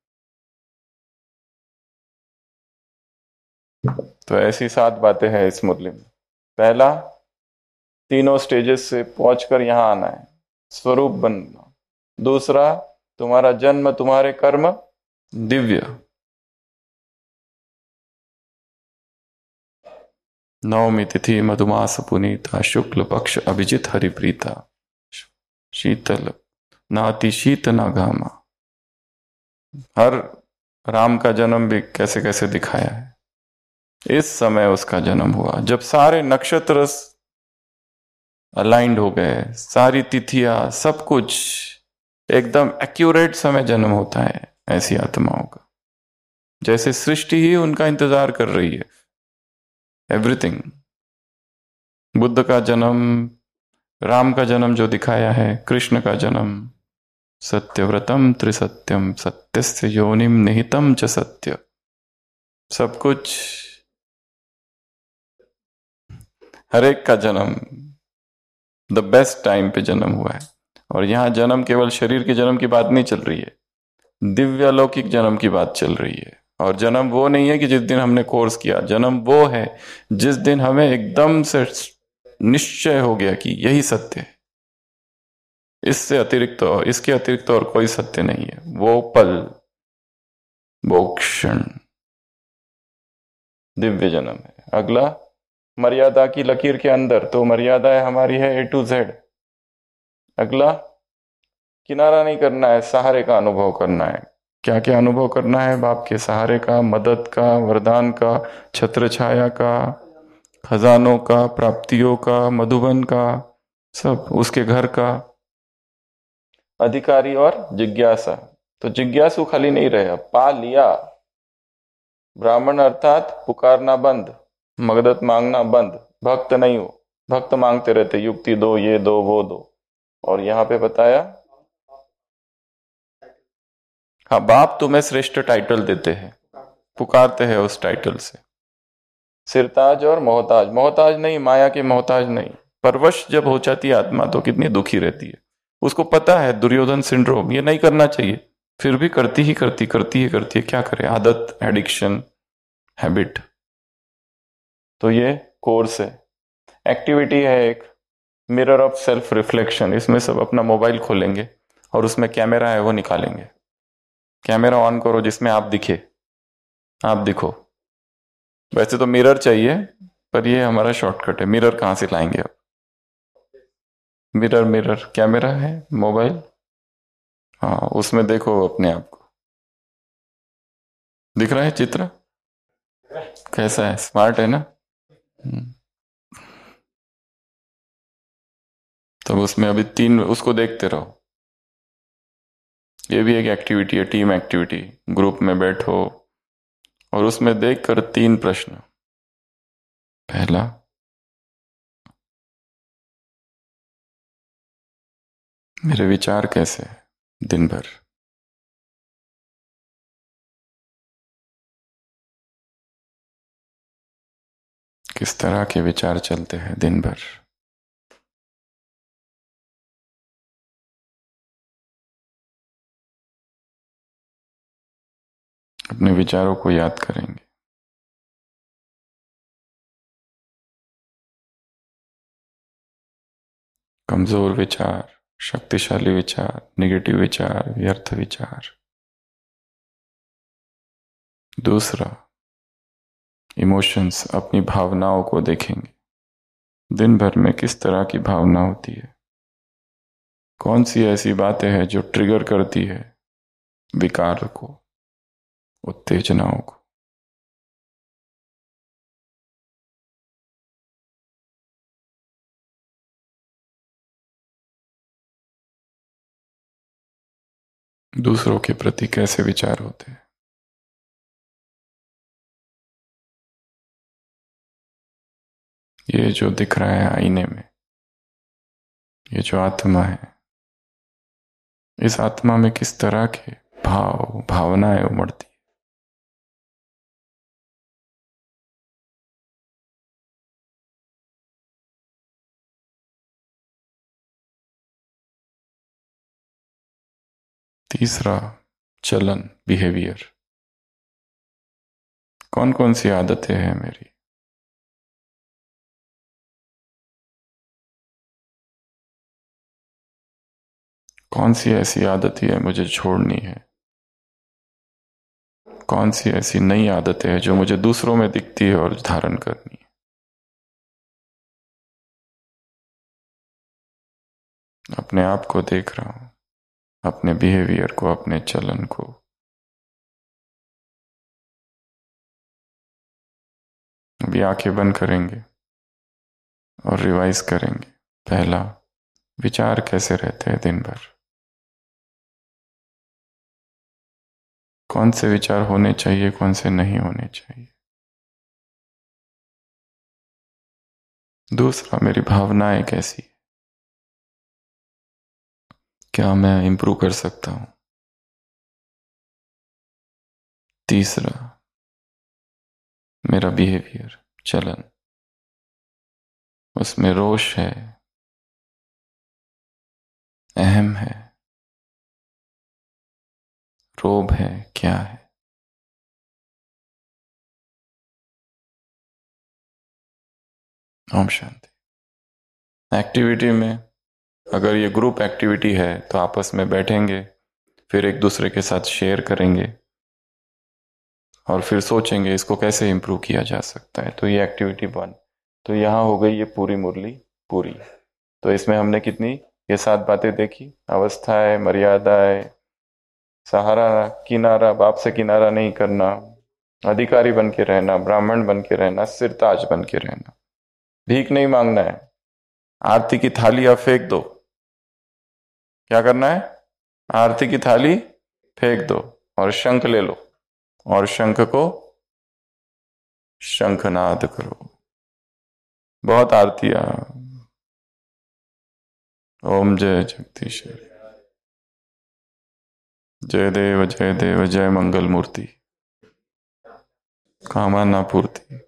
तो ऐसी सात बातें हैं इस मुरली में। पहला, तीनों स्टेजेस से पहुंचकर यहां आना है, स्वरूप बनना। दूसरा, तुम्हारा जन्म, तुम्हारे कर्म दिव्य। नवमी तिथि मधुमास पुनीता, शुक्ल पक्ष अभिजित हरिप्रीता, शीतल नाति शीत न घामा। हर राम का जन्म भी कैसे कैसे दिखाया है। इस समय उसका जन्म हुआ जब सारे नक्षत्र अलाइंड हो गए, सारी तिथियां, सब कुछ एकदम एक्यूरेट समय जन्म होता है ऐसी आत्माओं का। जैसे सृष्टि ही उनका इंतजार कर रही है, एवरीथिंग। बुद्ध का जन्म, राम का जन्म जो दिखाया है, कृष्ण का जन्म, सत्यव्रतम त्रिसत्यम सत्यस्य योनिम निहितम च सत्य, सब कुछ। हर एक का जन्म द बेस्ट टाइम पे जन्म हुआ है। और यहां जन्म केवल शरीर के जन्म की बात नहीं चल रही है, दिव्य अलौकिक जन्म की बात चल रही है। और जन्म वो नहीं है कि जिस दिन हमने कोर्स किया, जन्म वो है जिस दिन हमें एकदम से निश्चय हो गया कि यही सत्य है, इससे अतिरिक्त तो, इसके अतिरिक्त और कोई सत्य नहीं है। वो पल, वो क्षण दिव्य जन्म है। अगला, मर्यादा की लकीर के अंदर, तो मर्यादा हमारी है ए टू जेड। अगला, किनारा नहीं करना है, सहारे का अनुभव करना है। क्या क्या अनुभव करना है? बाप के सहारे का, मदद का, वरदान का, छत्र छाया का, खजानों का, प्राप्तियों का, मधुबन का, सब उसके घर का। अधिकारी और जिज्ञासा, तो जिज्ञासु खाली नहीं रहे, पा लिया। ब्राह्मण अर्थात पुकारना बंद, मदद मांगना बंद, भक्त नहीं हो। भक्त मांगते रहते, युक्ति दो, ये दो, वो दो। और यहां पे बताया, हाँ, बाप तुम्हें श्रेष्ठ टाइटल देते हैं, पुकारते हैं उस टाइटल से। सिरताज और मोहताज, मोहताज नहीं, माया के मोहताज नहीं। परवश जब हो जाती है आत्मा तो कितनी दुखी रहती है। उसको पता है दुर्योधन सिंड्रोम, ये नहीं करना चाहिए, फिर भी करती ही करती करती ही करती है। क्या करे, आदत, एडिक्शन, हैबिट। तो ये कोर्स है, एक्टिविटी है एक, मिरर ऑफ सेल्फ रिफ्लेक्शन। इसमें सब अपना मोबाइल खोलेंगे और उसमें कैमरा है वो निकालेंगे। कैमरा ऑन करो जिसमें आप दिखे, आप दिखो। वैसे तो मिरर चाहिए, पर ये हमारा शॉर्टकट है। मिरर कहां से लाएंगे अब? मिरर, मिरर कैमरा है मोबाइल, हाँ, उसमें देखो अपने आप को। दिख रहा है चित्र? कैसा है, स्मार्ट है ना? हम्म। तो उसमें अभी तीन, उसको देखते रहो। ये भी एक एक्टिविटी है, टीम एक्टिविटी। ग्रुप में बैठो और उसमें देखकर तीन प्रश्न। पहला, मेरे विचार कैसे हैं दिन भर? किस तरह के विचार चलते हैं दिन भर। अपने विचारों को याद करेंगे। कमजोर विचार, शक्तिशाली विचार, नेगेटिव विचार, व्यर्थ विचार। दूसरा, इमोशंस, अपनी भावनाओं को देखेंगे। दिन भर में किस तरह की भावना होती है, कौन सी ऐसी बातें हैं जो ट्रिगर करती है विकार को, उत्तेजनाओं को। दूसरों के प्रति कैसे विचार होते हैं। ये जो दिख रहा है आईने में, ये जो आत्मा है, इस आत्मा में किस तरह के भाव भावनाएं उमड़ती। तीसरा, चलन, बिहेवियर। कौन कौन सी आदतें हैं मेरी, कौन सी ऐसी आदतें है मुझे छोड़नी है, कौन सी ऐसी नई आदतें हैं जो मुझे दूसरों में दिखती है और धारण करनी है। अपने आप को देख रहा हूं, अपने बिहेवियर को, अपने चलन को। अभी आंखें बंद करेंगे और रिवाइज करेंगे। पहला, विचार कैसे रहते हैं दिन भर, कौन से विचार होने चाहिए, कौन से नहीं होने चाहिए। दूसरा, मेरी भावनाएं कैसी, क्या मैं इंप्रूव कर सकता हूं। तीसरा, मेरा बिहेवियर, चलन, उसमें रोष है, अहम है, रोब है, क्या है। ओम शांति। एक्टिविटी में, अगर ये ग्रुप एक्टिविटी है तो आपस में बैठेंगे, फिर एक दूसरे के साथ शेयर करेंगे और फिर सोचेंगे इसको कैसे इंप्रूव किया जा सकता है। तो ये एक्टिविटी वन। तो यहाँ हो गई ये पूरी मुरली पूरी। तो इसमें हमने कितनी, ये सात बातें देखी। अवस्था है, मर्यादा है, सहारा, किनारा, बाप से किनारा नहीं करना, अधिकारी बन के रहना, ब्राह्मण बन के रहना, सिरताज बन के रहना, भीख नहीं मांगना है, आरती की थाली आप फेंक दो। क्या करना है, आरती की थाली फेंक दो और शंख ले लो और शंख को शंखनाद करो। बहुत आरतियां। ओम जय जगदीश्वर, जय देव जय देव जय मंगल मूर्ति, कामना पूर्ति।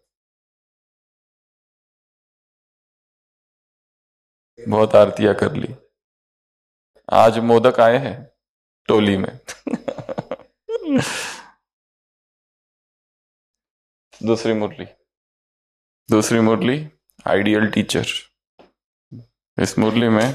बहुत आरतियां कर ली। आज मोदक आए हैं टोली में। दूसरी मुरली, दूसरी मुरली आइडियल टीचर। इस मुरली में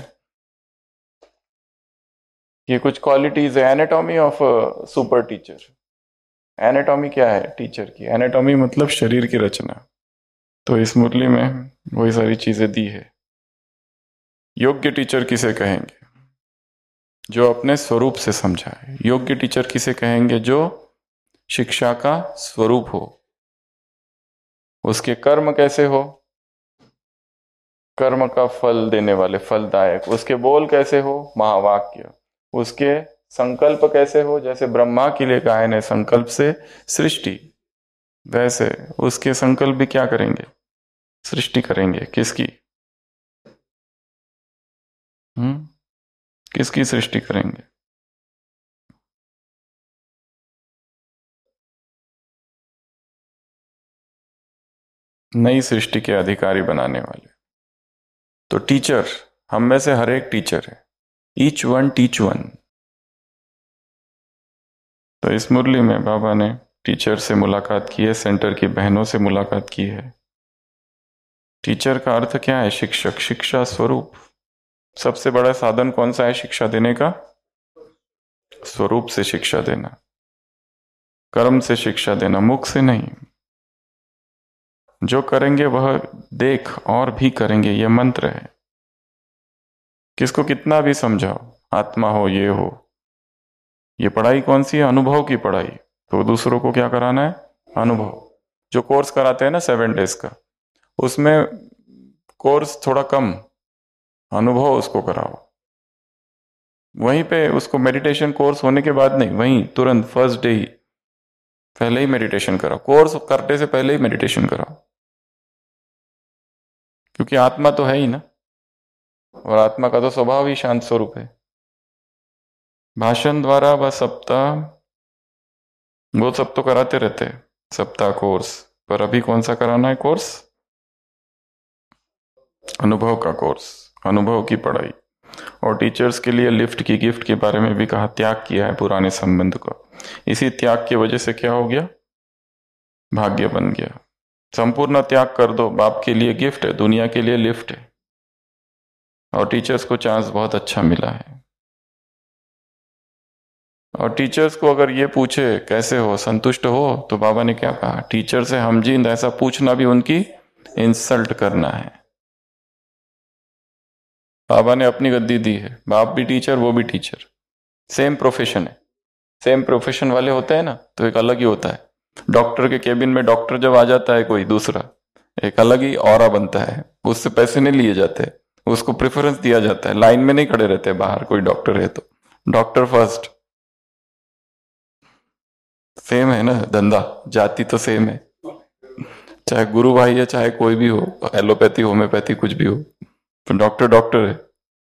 ये कुछ क्वालिटीज है। Anatomy of super teacher. Anatomy क्या है टीचर की, एनाटॉमी मतलब शरीर की रचना। तो इस मुरली में वही सारी चीजें दी है। योग्य टीचर किसे कहेंगे, जो अपने स्वरूप से समझाए। योग्य टीचर किसे कहेंगे, जो शिक्षा का स्वरूप हो। उसके कर्म कैसे हो, कर्म का फल देने वाले, फलदायक। उसके बोल कैसे हो, महावाक्य। उसके संकल्प कैसे हो, जैसे ब्रह्मा के लिए गायन है संकल्प से सृष्टि, वैसे उसके संकल्प भी क्या करेंगे, सृष्टि करेंगे। किसकी, हम्म किसकी सृष्टि करेंगे। नई सृष्टि के अधिकारी बनाने वाले। तो टीचर, हम में से हर एक टीचर है, ईच वन टीच वन। तो इस मुरली में बाबा ने टीचर से मुलाकात की है, सेंटर की बहनों से मुलाकात की है। टीचर का अर्थ क्या है? शिक्षक, शिक्षा स्वरूप। सबसे बड़ा साधन कौन सा है शिक्षा देने का? स्वरूप से शिक्षा देना, कर्म से शिक्षा देना, मुख से नहीं। जो करेंगे वह देख और भी करेंगे, यह मंत्र है। किसको कितना भी समझाओ, आत्मा हो, ये हो, ये पढ़ाई कौन सी है? अनुभव की पढ़ाई। तो दूसरों को क्या कराना है? अनुभव। जो कोर्स कराते हैं ना सेवन डेज का, उसमें कोर्स थोड़ा कम, अनुभव उसको कराओ। वहीं पे उसको मेडिटेशन कोर्स होने के बाद नहीं, वहीं तुरंत फर्स्ट डे ही पहले ही मेडिटेशन कराओ। कोर्स करने से पहले ही मेडिटेशन कराओ, क्योंकि आत्मा तो है ही ना, और आत्मा का तो स्वभाव ही शांत स्वरूप है। भाषण द्वारा व सप्ताह, वो सब तो कराते रहते हैं, सप्ताह कोर्स, पर अभी कौन सा कराना है कोर्स? अनुभव का कोर्स, अनुभव की पढ़ाई। और टीचर्स के लिए लिफ्ट की गिफ्ट के बारे में भी कहा, त्याग किया है पुराने संबंध का। इसी त्याग की वजह से क्या हो गया? भाग्य बन गया। संपूर्ण त्याग कर दो, बाप के लिए गिफ्ट है, दुनिया के लिए लिफ्ट है। और टीचर्स को चांस बहुत अच्छा मिला है। और टीचर्स को अगर ये पूछे कैसे हो, संतुष्ट हो, तो बाबा ने क्या कहा? टीचर से हमजिंद ऐसा पूछना भी उनकी इंसल्ट करना है। बाबा ने अपनी गद्दी दी है, बाप भी टीचर, वो भी टीचर, सेम प्रोफेशन है। सेम प्रोफेशन वाले होते हैं ना, तो एक अलग ही होता है। डॉक्टर के केबिन में डॉक्टर जब आ जाता है कोई दूसरा, एक अलग ही ऑरा बनता है, उससे पैसे नहीं लिए जाते, उसको प्रेफरेंस दिया जाता है, लाइन में नहीं खड़े रहते बाहर। कोई डॉक्टर है तो डॉक्टर फर्स्ट। सेम है ना धंधा, जाति तो सेम है, चाहे गुरु भाई है चाहे कोई भी हो, एलोपैथी होम्योपैथी कुछ भी हो, तो डॉक्टर डॉक्टर है।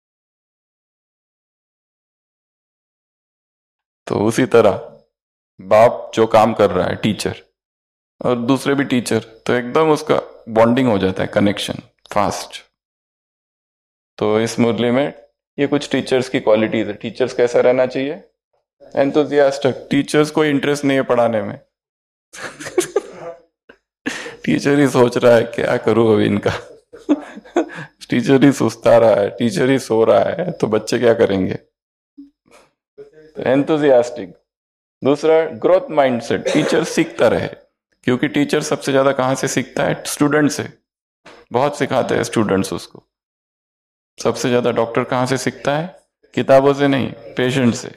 तो उसी तरह बाप जो काम कर रहा है टीचर, और दूसरे भी टीचर, तो एकदम उसका बॉन्डिंग हो जाता है, कनेक्शन फास्ट। तो इस मुरली में ये कुछ टीचर्स की क्वालिटीज है। टीचर्स कैसा रहना चाहिए? एंथुजियास्टिक। टीचर्स को इंटरेस्ट नहीं है पढ़ाने में टीचर ही सोच रहा है क्या करूं अभी इनका टीचर ही सुस्ता रहा है, टीचर ही सो रहा है, तो बच्चे क्या करेंगे? एंथुजियास्टिक। दूसरा ग्रोथ माइंडसेट, टीचर सीखता रहे, क्योंकि टीचर सबसे ज्यादा कहां से सीखता है? स्टूडेंट से। बहुत सिखाते हैं स्टूडेंट्स उसको। सबसे ज्यादा डॉक्टर कहां से सीखता है? किताबों से नहीं, पेशेंट से।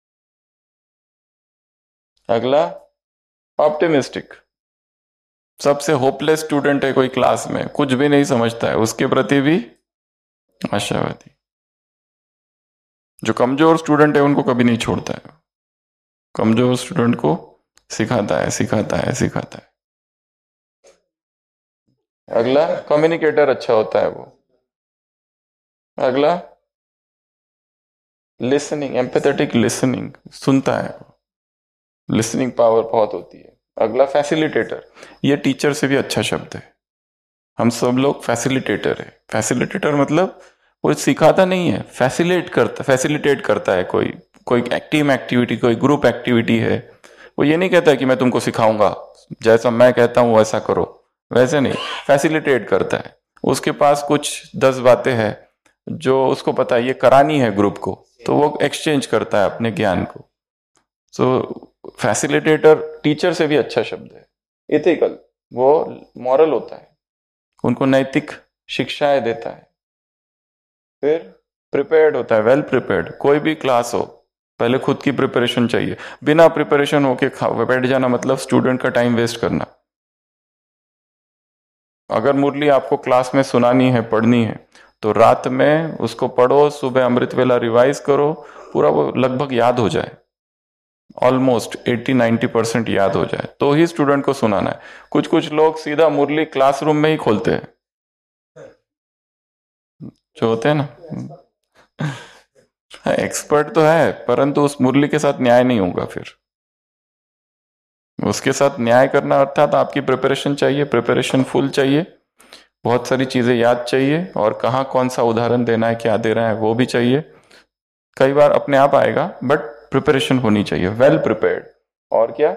अगला ऑप्टिमिस्टिक। सबसे होपलेस स्टूडेंट है कोई क्लास में, कुछ भी नहीं समझता है, उसके प्रति भी आशावादी। जो कमजोर स्टूडेंट है उनको कभी नहीं छोड़ता है, कमजोर स्टूडेंट को सिखाता है सिखाता है सिखाता है। अगला कम्युनिकेटर अच्छा होता है वो। अगला लिसनिंग, एम्पैथेटिक लिसनिंग, सुनता है वो, लिसनिंग पावर बहुत होती है। अगला फैसिलिटेटर, ये टीचर से भी अच्छा शब्द है। हम सब लोग फैसिलिटेटर है। फैसिलिटेटर मतलब वो सिखाता नहीं है, फैसिलिटेट करता फैसिलिटेट करता है। कोई कोई टीम एक्टिविटी, कोई ग्रुप एक्टिविटी है, वो ये नहीं कहता है कि मैं तुमको सिखाऊंगा, जैसा मैं कहता हूं वैसा करो, वैसे नहीं, फैसिलिटेट करता है। उसके पास कुछ दस बातें हैं जो उसको पता है ये करानी है ग्रुप को, तो वो एक्सचेंज करता है अपने ज्ञान को। सो फैसिलिटेटर टीचर से भी अच्छा शब्द है। इथिकल, वो मॉरल होता है, उनको नैतिक शिक्षाएं देता है। फिर प्रिपेयर्ड होता है, वेल प्रिपेयर्ड। कोई भी क्लास हो, पहले खुद की प्रिपरेशन चाहिए। बिना प्रिपरेशन होके बैठ जाना मतलब स्टूडेंट का टाइम वेस्ट करना। अगर मुरली आपको क्लास में सुनानी है, पढ़नी है, तो रात में उसको पढ़ो, सुबह अमृत वेला रिवाइज करो, पूरा वो लगभग याद हो जाए, ऑलमोस्ट अस्सी नब्बे परसेंट याद हो जाए, तो ही स्टूडेंट को सुनाना है। कुछ कुछ लोग सीधा मुरली क्लासरूम में ही खोलते हैं, जो होते हैं ना, एक्सपर्ट तो है परंतु उस मुरली के साथ न्याय नहीं होगा। फिर उसके साथ न्याय करना अर्थात आपकी प्रिपरेशन चाहिए, प्रिपरेशन फुल चाहिए, बहुत सारी चीजें याद चाहिए, और कहाँ कौन सा उदाहरण देना है, क्या दे रहा है वो भी चाहिए। कई बार अपने आप आएगा, बट प्रिपरेशन होनी चाहिए, वेल प्रिपेयर्ड। और क्या,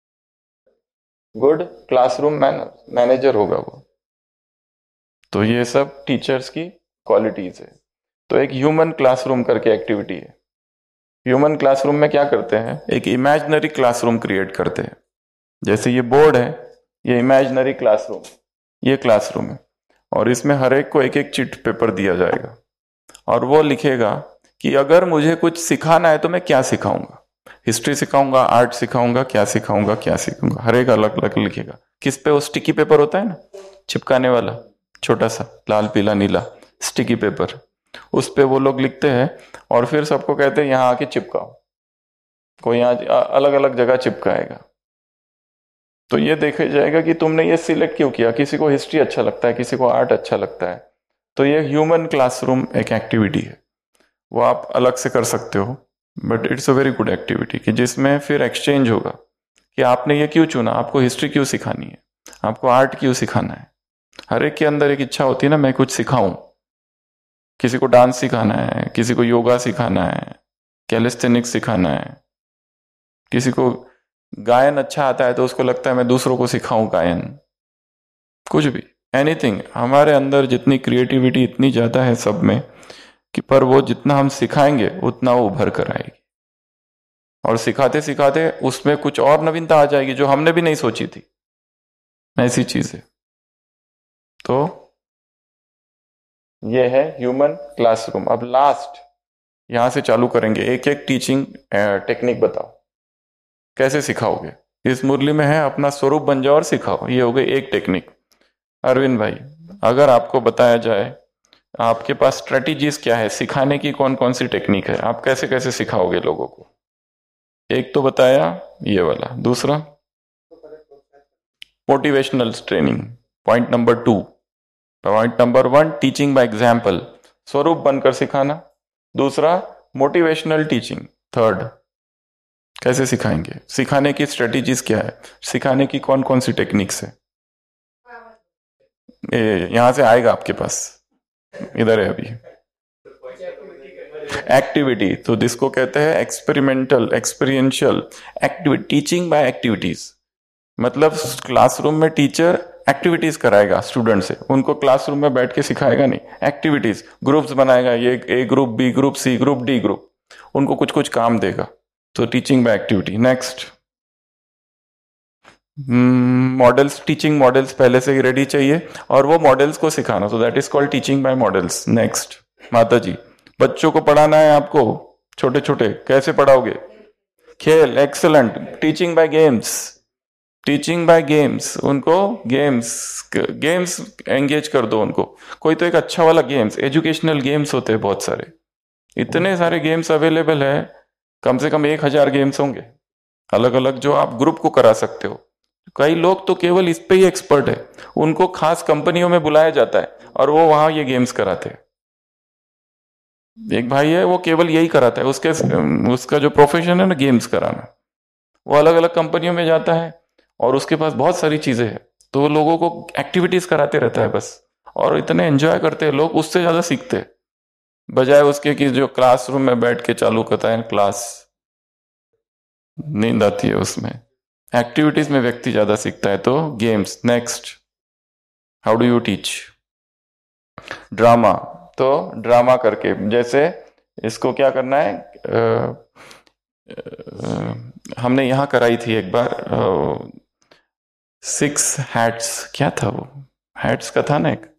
गुड क्लासरूम मैनेजर होगा वो। तो ये सब टीचर्स की क्वालिटीज है। तो एक ह्यूमन क्लासरूम करके एक्टिविटी है। ह्यूमन क्लासरूम में क्या करते हैं, एक इमेजिनरी क्लासरूम क्रिएट करते हैं। जैसे ये बोर्ड है, ये इमेजिनरी क्लासरूम, ये क्लासरूम है, और इसमें हर एक को एक एक चिट पेपर दिया जाएगा, और वो लिखेगा कि अगर मुझे कुछ सिखाना है तो मैं क्या सिखाऊंगा, हिस्ट्री सिखाऊंगा, आर्ट सिखाऊंगा, क्या सिखाऊंगा, क्या सिखाऊंगा, हर एक अलग अलग लिखेगा। किस पे, वो स्टिकी पेपर होता है ना, चिपकाने वाला, छोटा सा लाल पीला नीला स्टिकी पेपर, उस पे वो लोग लिखते हैं, और फिर सबको कहते हैं यहाँ आके चिपकाओ। कोई यहाँ अलग अलग जगह चिपकाएगा। तो ये देखा जाएगा कि तुमने ये सिलेक्ट क्यों किया। किसी को हिस्ट्री अच्छा लगता है, किसी को आर्ट अच्छा लगता है। तो ये ह्यूमन क्लासरूम एक एक्टिविटी है, वो आप अलग से कर सकते हो, but it's a very good activity, कि जिसमें फिर एक्सचेंज होगा कि आपने ये क्यों चुना, आपको हिस्ट्री क्यों सिखानी है, आपको आर्ट क्यों सिखाना है। हर एक के अंदर एक इच्छा होती है ना, मैं कुछ सिखाऊं। किसी को डांस सिखाना है, किसी को योगा सिखाना है, कैलिस्थेनिक्स सिखाना है, किसी को गायन अच्छा आता है तो उसको लगता है मैं दूसरों को सिखाऊं गायन, कुछ भी, एनीथिंग। हमारे अंदर जितनी क्रिएटिविटी इतनी ज्यादा है सब में, कि पर वो जितना हम सिखाएंगे उतना वो उभर कर आएगी, और सिखाते सिखाते उसमें कुछ और नवीनता आ जाएगी जो हमने भी नहीं सोची थी, ऐसी चीज है। तो ये है ह्यूमन क्लासरूम। अब लास्ट यहां से चालू करेंगे, एक एक टीचिंग टेक्निक बताओ, कैसे सिखाओगे। इस मुरली में है अपना स्वरूप बन जाओ और सिखाओ, ये हो गई एक टेक्निक। अरविंद भाई, अगर आपको बताया जाए आपके पास स्ट्रेटेजीज क्या है, सिखाने की कौन कौन सी टेक्निक है, आप कैसे कैसे सिखाओगे लोगों को। एक तो बताया ये वाला, दूसरा motivational training, point number two. Point number one, teaching by example, स्वरूप बनकर सिखाना। दूसरा मोटिवेशनल टीचिंग। थर्ड, कैसे सिखाएंगे, सिखाने की स्ट्रेटेजीज क्या है, सिखाने की कौन कौन सी टेक्निक्स है। यहां से आएगा आपके पास, इधर है अभी एक्टिविटी। तो जिसको कहते हैं experimental experiential activity, teaching by activities. मतलब क्लासरूम में टीचर एक्टिविटीज कराएगा स्टूडेंट से, उनको क्लासरूम में बैठ के सिखाएगा नहीं, एक्टिविटीज, ग्रुप्स बनाएगा, ये A group, B group, C group, D group, उनको कुछ कुछ काम देगा। तो teaching by activity. Next, models, teaching models पहले से ही रेडी चाहिए और वो मॉडल्स को सिखाना, तो that is called teaching by models. Next, माता जी, बच्चों को पढ़ाना है आपको, छोटे छोटे, कैसे पढ़ाओगे, खेल, excellent, teaching by games, teaching by games, उनको गेम्स गेम्स एंगेज कर दो उनको। कोई तो एक अच्छा वाला गेम्स, एजुकेशनल गेम्स होते हैं बहुत सारे, इतने सारे गेम्स अवेलेबल है, कम से कम एक हजार गेम्स होंगे अलग अलग जो आप ग्रुप को करा सकते हो। कई लोग तो केवल इस पे ही एक्सपर्ट है, उनको खास कंपनियों में बुलाया जाता है और वो वहां ये गेम्स कराते हैं। एक भाई है वो केवल यही कराता है, उसके उसका जो प्रोफेशन है ना गेम्स कराना, वो अलग अलग कंपनियों में जाता है और उसके पास बहुत सारी चीजें हैं, तो वो लोगों को एक्टिविटीज कराते रहता है बस, और इतने एंजॉय करते हैं लोग, उससे ज्यादा सीखते हैं बजाय उसके कि जो क्लासरूम में बैठ के चालू करता है क्लास, नींद आती है उसमें। एक्टिविटीज में व्यक्ति ज्यादा सीखता है, तो games. Next, how do you teach, drama, तो ड्रामा करके, जैसे इसको क्या करना है, आ, आ, हमने यहां कराई थी एक बार, सिक्स हैट्स, क्या था वो, हैट्स का था ना एक,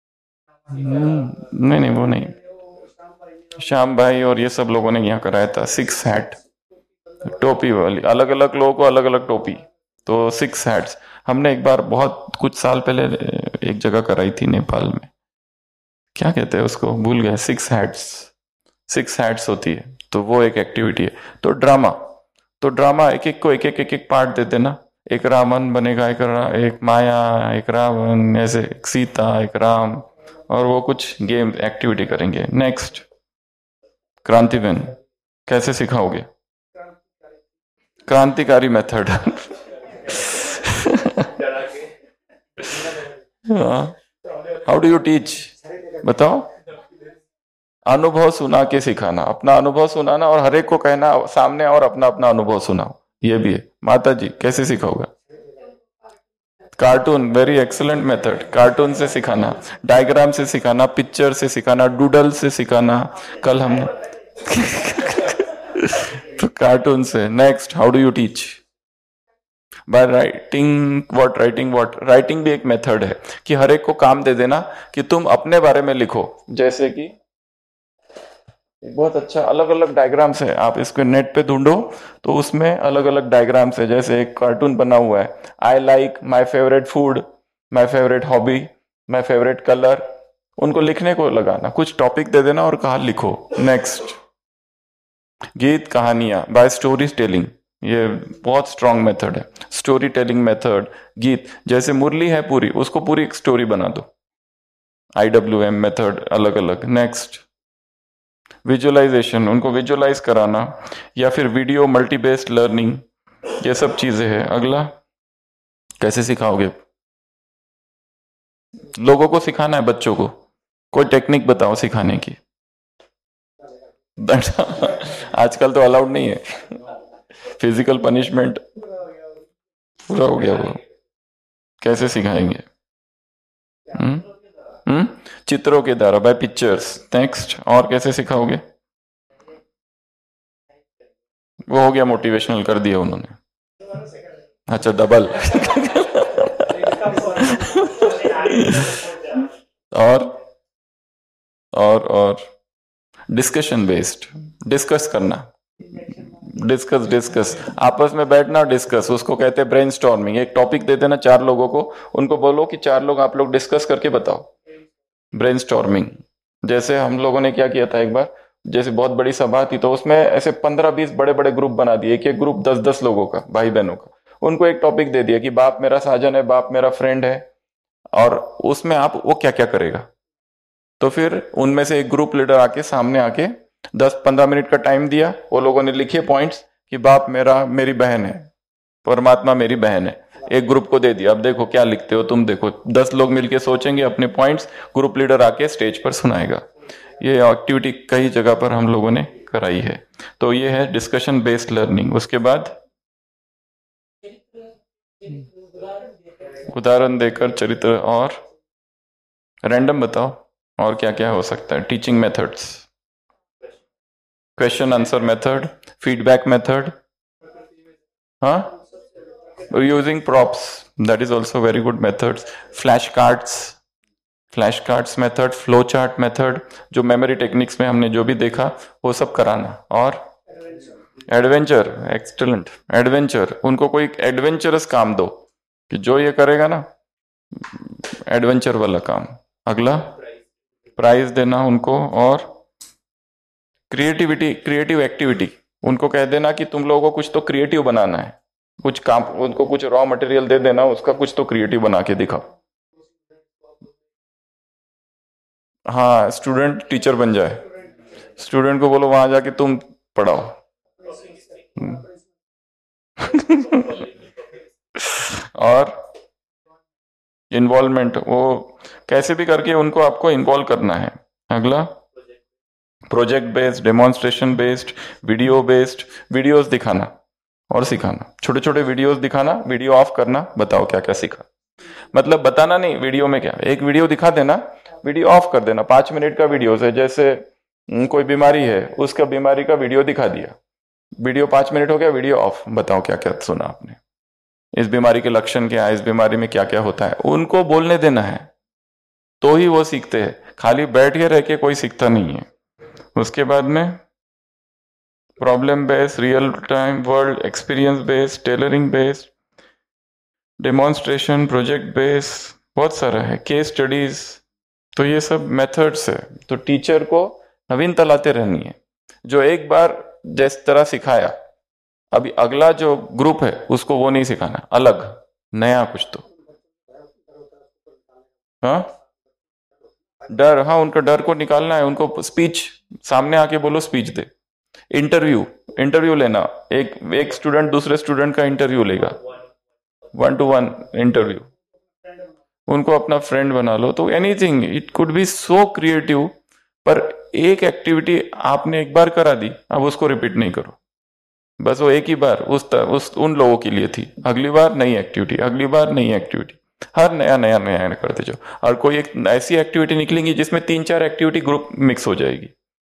नहीं नहीं वो नहीं, श्याम भाई और ये सब लोगों ने यहाँ कराया था, सिक्स हैट, टोपी वाली, अलग अलग लोगों को अलग अलग टोपी, तो सिक्स हैट्स। हमने एक बार बहुत कुछ साल पहले एक जगह कराई थी नेपाल में, क्या कहते हैं उसको भूल गया, सिक्स हैट्स, सिक्स हैट्स होती है, तो वो एक एक्टिविटी है। तो ड्रामा, तो ड्रामा एक एक को एक एक एक एक पार्ट देते ना, एक रावण बनेगा, एक एक माया, एक रावण, ऐसे एक सीता, एक राम, और वो कुछ गेम एक्टिविटी करेंगे। नेक्स्ट, क्रांतिवन, कैसे सिखाओगे, क्रांतिकारी method how do you teach? बताओ। अनुभव सुना के सिखाना, अपना अनुभव सुनाना और हर एक को कहना सामने और अपना अपना अनुभव सुनाओ, ये भी है। माता जी कैसे सिखाओगे? Cartoon, very excellent method. Cartoon से सिखाना, डायग्राम से सिखाना, पिक्चर से सिखाना, डूडल से सिखाना। कल हमने तो कार्टून से। Next, how do you teach? By writing what? Writing what? Writing भी एक मेथड है कि हर एक को काम दे देना कि तुम अपने बारे में लिखो। जैसे कि बहुत अच्छा अलग अलग डायग्राम्स है, आप इसको नेट पे ढूंढो तो उसमें अलग अलग डायग्राम्स है। जैसे एक कार्टून बना हुआ है, I like my favourite food, my favourite hobby, my favourite colour. उनको लिखने को लगाना, कुछ टॉपिक दे देना और कहा लिखो। नेक्स्ट, गीत कहानियां बाय स्टोरी टेलिंग, ये बहुत स्ट्रॉन्ग मेथड है। स्टोरी टेलिंग मेथड, गीत जैसे मुरली है पूरी, उसको पूरी एक स्टोरी बना दो। आई डब्ल्यू एम मेथड अलग अलग। नेक्स्ट, विजुअलाइजेशन, उनको विजुअलाइज कराना, या फिर वीडियो मल्टी बेस्ड लर्निंग, ये सब चीजें हैं। अगला, कैसे सिखाओगे? लोगों को सिखाना है, बच्चों को कोई टेक्निक बताओ सिखाने की। आजकल तो अलाउड नहीं है, फिजिकल पनिशमेंट पूरा हो गया वो। कैसे सिखाएंगे? हम्म हम्म चित्रों के द्वारा, बाय पिक्चर्स। नेक्स्ट, और कैसे सिखाओगे? वो हो गया, मोटिवेशनल कर दिया उन्होंने। अच्छा, डबल। और और और डिस्कशन बेस्ड, डिस्कस करना, डिस्कस डिस्कस आपस में बैठना, डिस्कस, उसको कहते हैं ब्रेनस्टॉर्मिंग। एक टॉपिक दे देना चार लोगों को, उनको बोलो कि चार लोग आप लोग डिस्कस करके बताओ, ब्रेनस्टॉर्मिंग। जैसे हम लोगों ने क्या किया था एक बार, जैसे बहुत बड़ी सभा थी तो उसमें ऐसे पंद्रह बीस बड़े बड़े ग्रुप बना दिए, एक एक ग्रुप दस दस लोगों का, भाई बहनों का। उनको एक टॉपिक दे दिया कि बाप मेरा साजन है, बाप मेरा फ्रेंड है, और उसमें आप वो क्या क्या करेगा। तो फिर उनमें से एक ग्रुप लीडर आके सामने आके दस पंद्रह मिनट का टाइम दिया, वो लोगों ने लिखे पॉइंट्स कि बाप मेरा मेरी बहन है, परमात्मा मेरी बहन है, एक ग्रुप को दे दिया। अब देखो क्या लिखते हो तुम, देखो दस लोग मिलके सोचेंगे अपने पॉइंट्स, ग्रुप लीडर आके स्टेज पर सुनाएगा। ये एक्टिविटी कई जगह पर हम लोगों ने कराई है। तो ये है डिस्कशन बेस्ड लर्निंग। उसके बाद उदाहरण देकर चरित्र, और रैंडम बताओ और क्या क्या हो सकता है। Teaching methods, question answer method, feedback method, हाँ, using props, that is also very good methods. Flash cards, flash cards method, flow chart method, जो मेमोरी टेक्निक्स में हमने जो भी देखा वो सब कराना। और एडवेंचर, एक्सलेंट, एडवेंचर, उनको कोई एडवेंचरस काम दो कि जो ये करेगा ना, एडवेंचर वाला काम। अगला, प्राइज देना उनको। और क्रिएटिविटी, क्रिएटिव एक्टिविटी, उनको कह देना कि तुम लोगों को कुछ तो क्रिएटिव बनाना है, कुछ काम, उनको कुछ रॉ मटेरियल दे देना, उसका कुछ तो क्रिएटिव बना के दिखाओ। हाँ, स्टूडेंट टीचर बन जाए, स्टूडेंट को बोलो वहां जाके तुम पढ़ाओ। और इन्वॉल्वमेंट, वो कैसे भी करके उनको आपको इन्वॉल्व करना है। अगला, project based, demonstration based, video based, videos दिखाना और सिखाना, छोटे छोटे वीडियोस दिखाना, वीडियो ऑफ करना, बताओ क्या क्या सीखा। मतलब बताना नहीं वीडियो में क्या, एक वीडियो दिखा देना, वीडियो ऑफ कर देना। पांच मिनट का वीडियो है, जैसे कोई बीमारी है, उसका बीमारी का वीडियो दिखा दिया, वीडियो पांच मिनट हो गया, वीडियो ऑफ, बताओ क्या क्या सुना आपने, इस बीमारी के लक्षण क्या है, इस बीमारी में क्या क्या होता है, उनको बोलने देना है, तो ही वो सीखते हैं। खाली बैठ के रह के कोई सीखता नहीं है। उसके बाद में problem based, real time world experience based, tailoring based, demonstration, project based, बहुत सारा है, केस स्टडीज। तो ये सब मेथड्स है। तो टीचर को नवीनता लाते रहनी है। जो एक बार जिस तरह सिखाया, अभी अगला जो ग्रुप है उसको वो नहीं सिखाना, अलग नया कुछ तो। हाँ, डर, हाँ, उनका डर को निकालना है, उनको स्पीच, सामने आके बोलो स्पीच दे। इंटरव्यू, इंटरव्यू लेना, एक एक स्टूडेंट दूसरे स्टूडेंट का इंटरव्यू लेगा, वन टू वन इंटरव्यू। उनको अपना फ्रेंड बना लो, तो anything, it could be so creative. पर एक एक्टिविटी आपने एक बार करा दी, अब उसको रिपीट नहीं करो। बस वो एक ही बार उस, उस उन लोगों के लिए थी, अगली बार नई एक्टिविटी, अगली बार नई एक्टिविटी, हर नया नया नया करते जाओ। और कोई एक ऐसी एक्टिविटी निकलेंगी जिसमें तीन चार एक्टिविटी ग्रुप मिक्स हो जाएगी।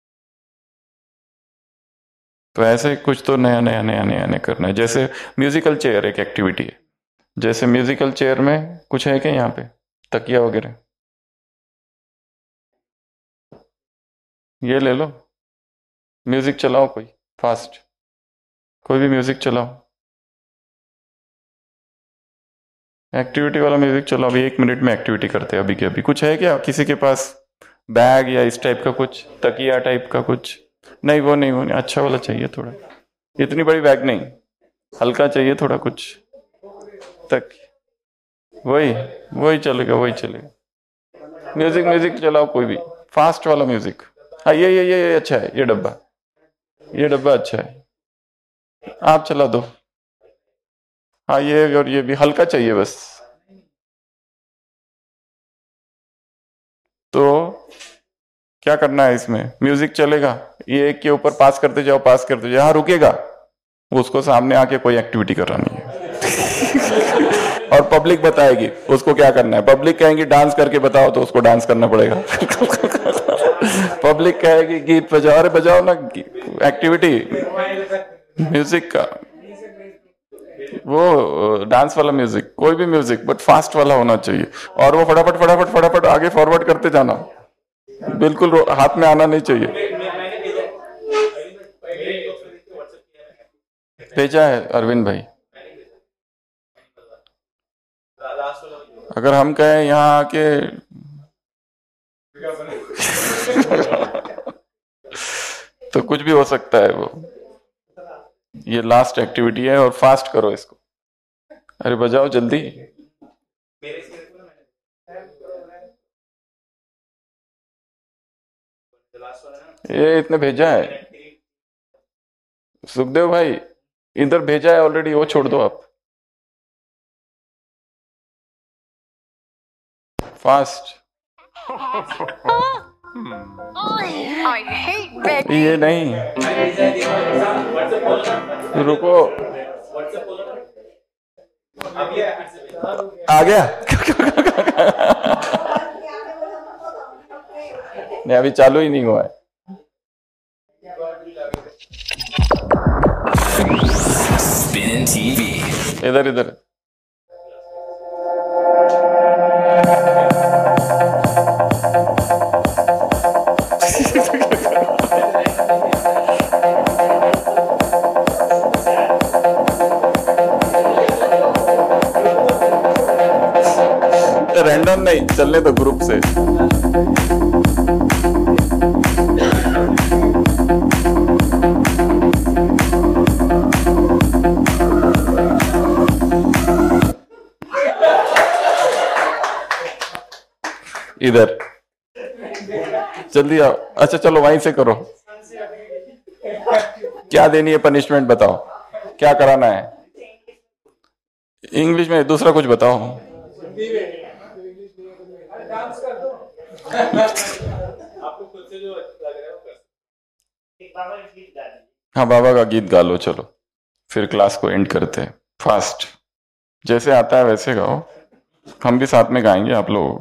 तो ऐसे कुछ तो नया नया नया नया नया करना है। जैसे म्यूजिकल चेयर एक एक्टिविटी है, जैसे म्यूजिकल चेयर में कुछ है क्या यहाँ पे, तकिया वगैरह, ये ले लो, म्यूजिक चलाओ कोई फास्ट, कोई भी म्यूजिक चलाओ, एक्टिविटी वाला म्यूजिक चलाओ। अभी एक मिनट में एक्टिविटी करते हैं अभी के अभी। कुछ है क्या किसी के पास बैग या इस टाइप का कुछ, तकिया टाइप का कुछ? नहीं वो नहीं, वो नहीं, अच्छा वाला चाहिए थोड़ा, इतनी बड़ी बैग नहीं, हल्का चाहिए थोड़ा कुछ तक, वही वही चलेगा, वही चलेगा। म्यूजिक म्यूजिक चलाओ कोई भी, फास्ट वाला म्यूजिक। हाँ ये ये ये अच्छा है, ये डब्बा, ये डब्बा अच्छा है, आप चला दो। हाँ ये और ये भी हल्का चाहिए बस। तो क्या करना है इसमें, म्यूजिक चलेगा, ये एक के ऊपर पास करते जाओ, पास करते जाओ, हाँ रुकेगा, उसको सामने आके कोई एक्टिविटी करना नहीं है। और पब्लिक बताएगी उसको क्या करना है। पब्लिक कहेंगी डांस करके बताओ, तो उसको डांस करना पड़ेगा। पब्लिक कहेगी गीत बजाओ, अरे बजाओ ना एक्टिविटी म्यूजिक का, वो डांस वाला म्यूजिक, कोई भी म्यूजिक बट फास्ट वाला होना चाहिए। और वो फटाफट फटाफट फटाफट आगे फॉरवर्ड करते जाना, बिल्कुल हाथ में आना नहीं चाहिए। भेजा है अरविंद भाई। अगर हम कहें यहाँ आके तो कुछ भी हो सकता है। वो ये लास्ट एक्टिविटी है और फास्ट करो इसको। अरे बजाओ जल्दी। ये इतने भेजा है सुखदेव भाई, इधर भेजा है ऑलरेडी, वो छोड़ दो आप। फास्ट। I hate begging. ये नहीं, रुको, आ गया। नहीं अभी चालू ही नहीं हुआ है। Spin T V. इधर इधर रैंडम नहीं, चलने दो ग्रुप से। इधर जल्दी आओ। अच्छा चलो वहीं से करो। क्या देनी है पनिशमेंट बताओ, क्या कराना है? इंग्लिश में, दूसरा कुछ बताओ। हाँ बाबा का गीत गा लो, चलो फिर क्लास को एंड करते हैं। फास्ट, जैसे आता है वैसे गाओ, हम भी साथ में गाएंगे आप लोग।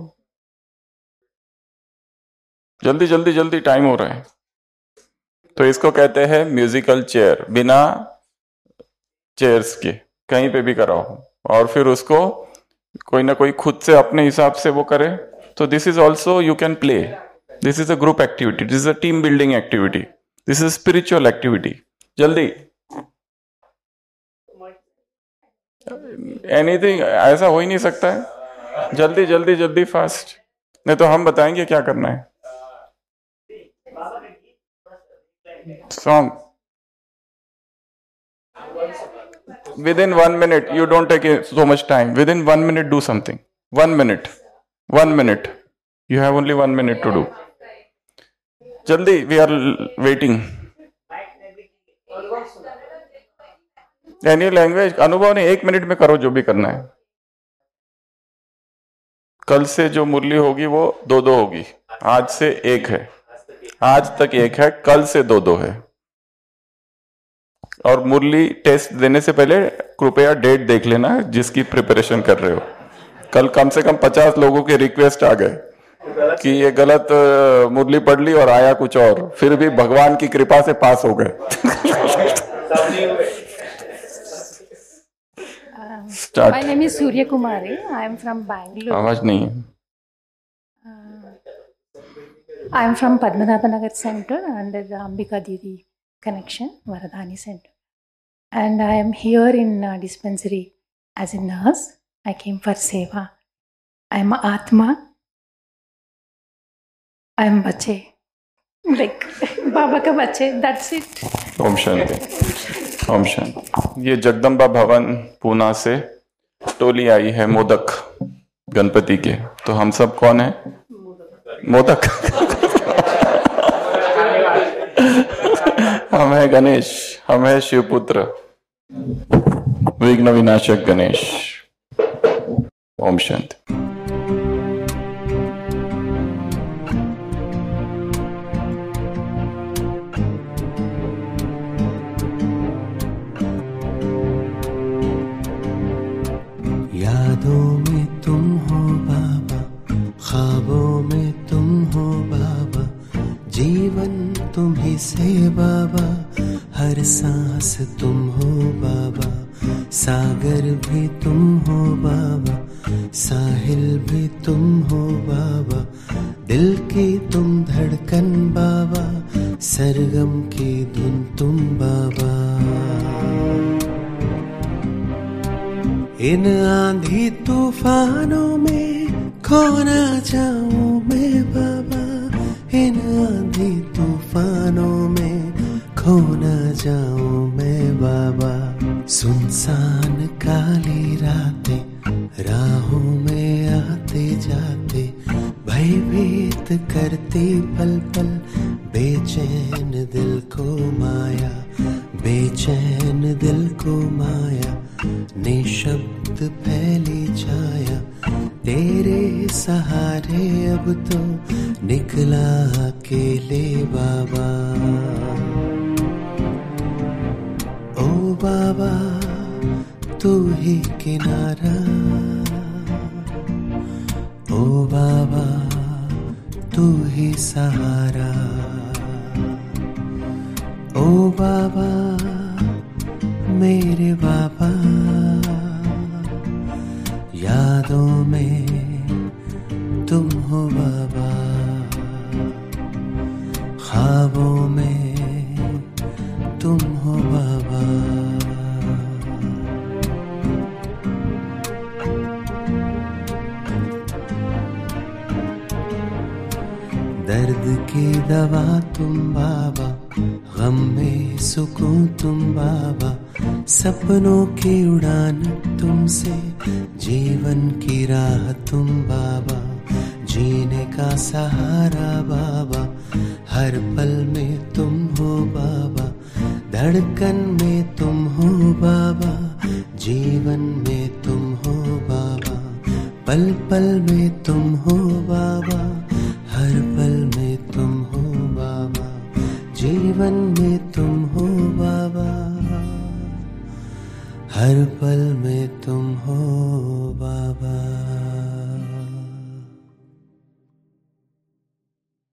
जल्दी जल्दी जल्दी, टाइम हो रहा है। तो इसको कहते हैं म्यूजिकल चेयर, बिना चेयर्स के कहीं पे भी कराओ, और फिर उसको कोई ना कोई खुद से अपने हिसाब से वो करे। तो this is also you can play, this is a group activity, this is a team building activity, this is spiritual activity. जल्दी, एनीथिंग, ऐसा हो ही नहीं सकता है। जल्दी जल्दी जल्दी, फास्ट, नहीं तो हम बताएंगे क्या करना है। Song within one minute, you don't take so much time, within one minute do something, one minute, one minute, you have only one minute to do. jaldi, we are waiting. any language, अनुभव नहीं, एक minute में करो जो भी करना है। कल से जो मुरली होगी वो दो दो होगी, आज से एक है, आज तक एक है, कल से दो दो है। और मुरली टेस्ट देने से पहले कृपया डेट देख लेना जिसकी प्रिपरेशन कर रहे हो। कल कम से कम पचास लोगों के रिक्वेस्ट आ गए कि ये गलत मुरली पढ़ ली और आया कुछ और, फिर भी भगवान की कृपा से पास हो गए। Start. My name is Surya Kumari. I am from Bangalore. आवाज नहीं है। Uh, I am from Padmanabhanagar Center under the Ambika Didi connection, Varadhani Center. And I am here in uh, dispensary as a nurse. I came for seva. I am Atma. I am bache. Like Baba ka bache. That's it. Om Shanti, Om Shanti. ये जगदम्बा भवन पूना से टोली आई है मोदक गणपति के। तो हम सब कौन है? मोदक। हम है गणेश, हम है शिवपुत्र, विघ्न विनाशक गणेश। ओम शांति। यादों में तुम हो बाबा, ख्वाबों में तुम हो बाबा, जीवन तुम्ही से बाबा, हर सांस तुम हो बाबा, सागर भी तुम हो बाबा, साहिल भी तुम हो बाबा, दिल की तुम धड़कन बाबा, सरगम की धुन तुम बाबा। इन आंधी तूफानों में खो ना जाऊं मैं बाबा, इन आंधी तूफानों में खो ना जाऊं मैं बाबा। सुनसान काली रातें राहों में आते जाते, भयभीत करती पल पल, बेचैन दिल को माया, बेचैन दिल को माया, निशब्द फैली छाया, तेरे सहारे अब तो निकला अकेले बाबा। ओ बाबा तू ही किनारा, ओ बाबा तू ही सहारा, ओ बाबा मेरे बाबा। यादों में तुम हो बाबा, ख्वाबों में तुम हो बाबा। दर्द की दवा तुम बाबा, गम में सुकून तुम बाबा, सपनों की उड़ान तुमसे, जीवन की राह तुम बाबा, जीने का सहारा बाबा, हर पल में तुम हो बाबा, धड़कन में तुम हो बाबा, जीवन में तुम हो बाबा, पल पल में तुम हो बाबा, हर पल में तुम हो बाबा, जीवन में तुम हो बाबा, हर पल में तुम हो बाबा।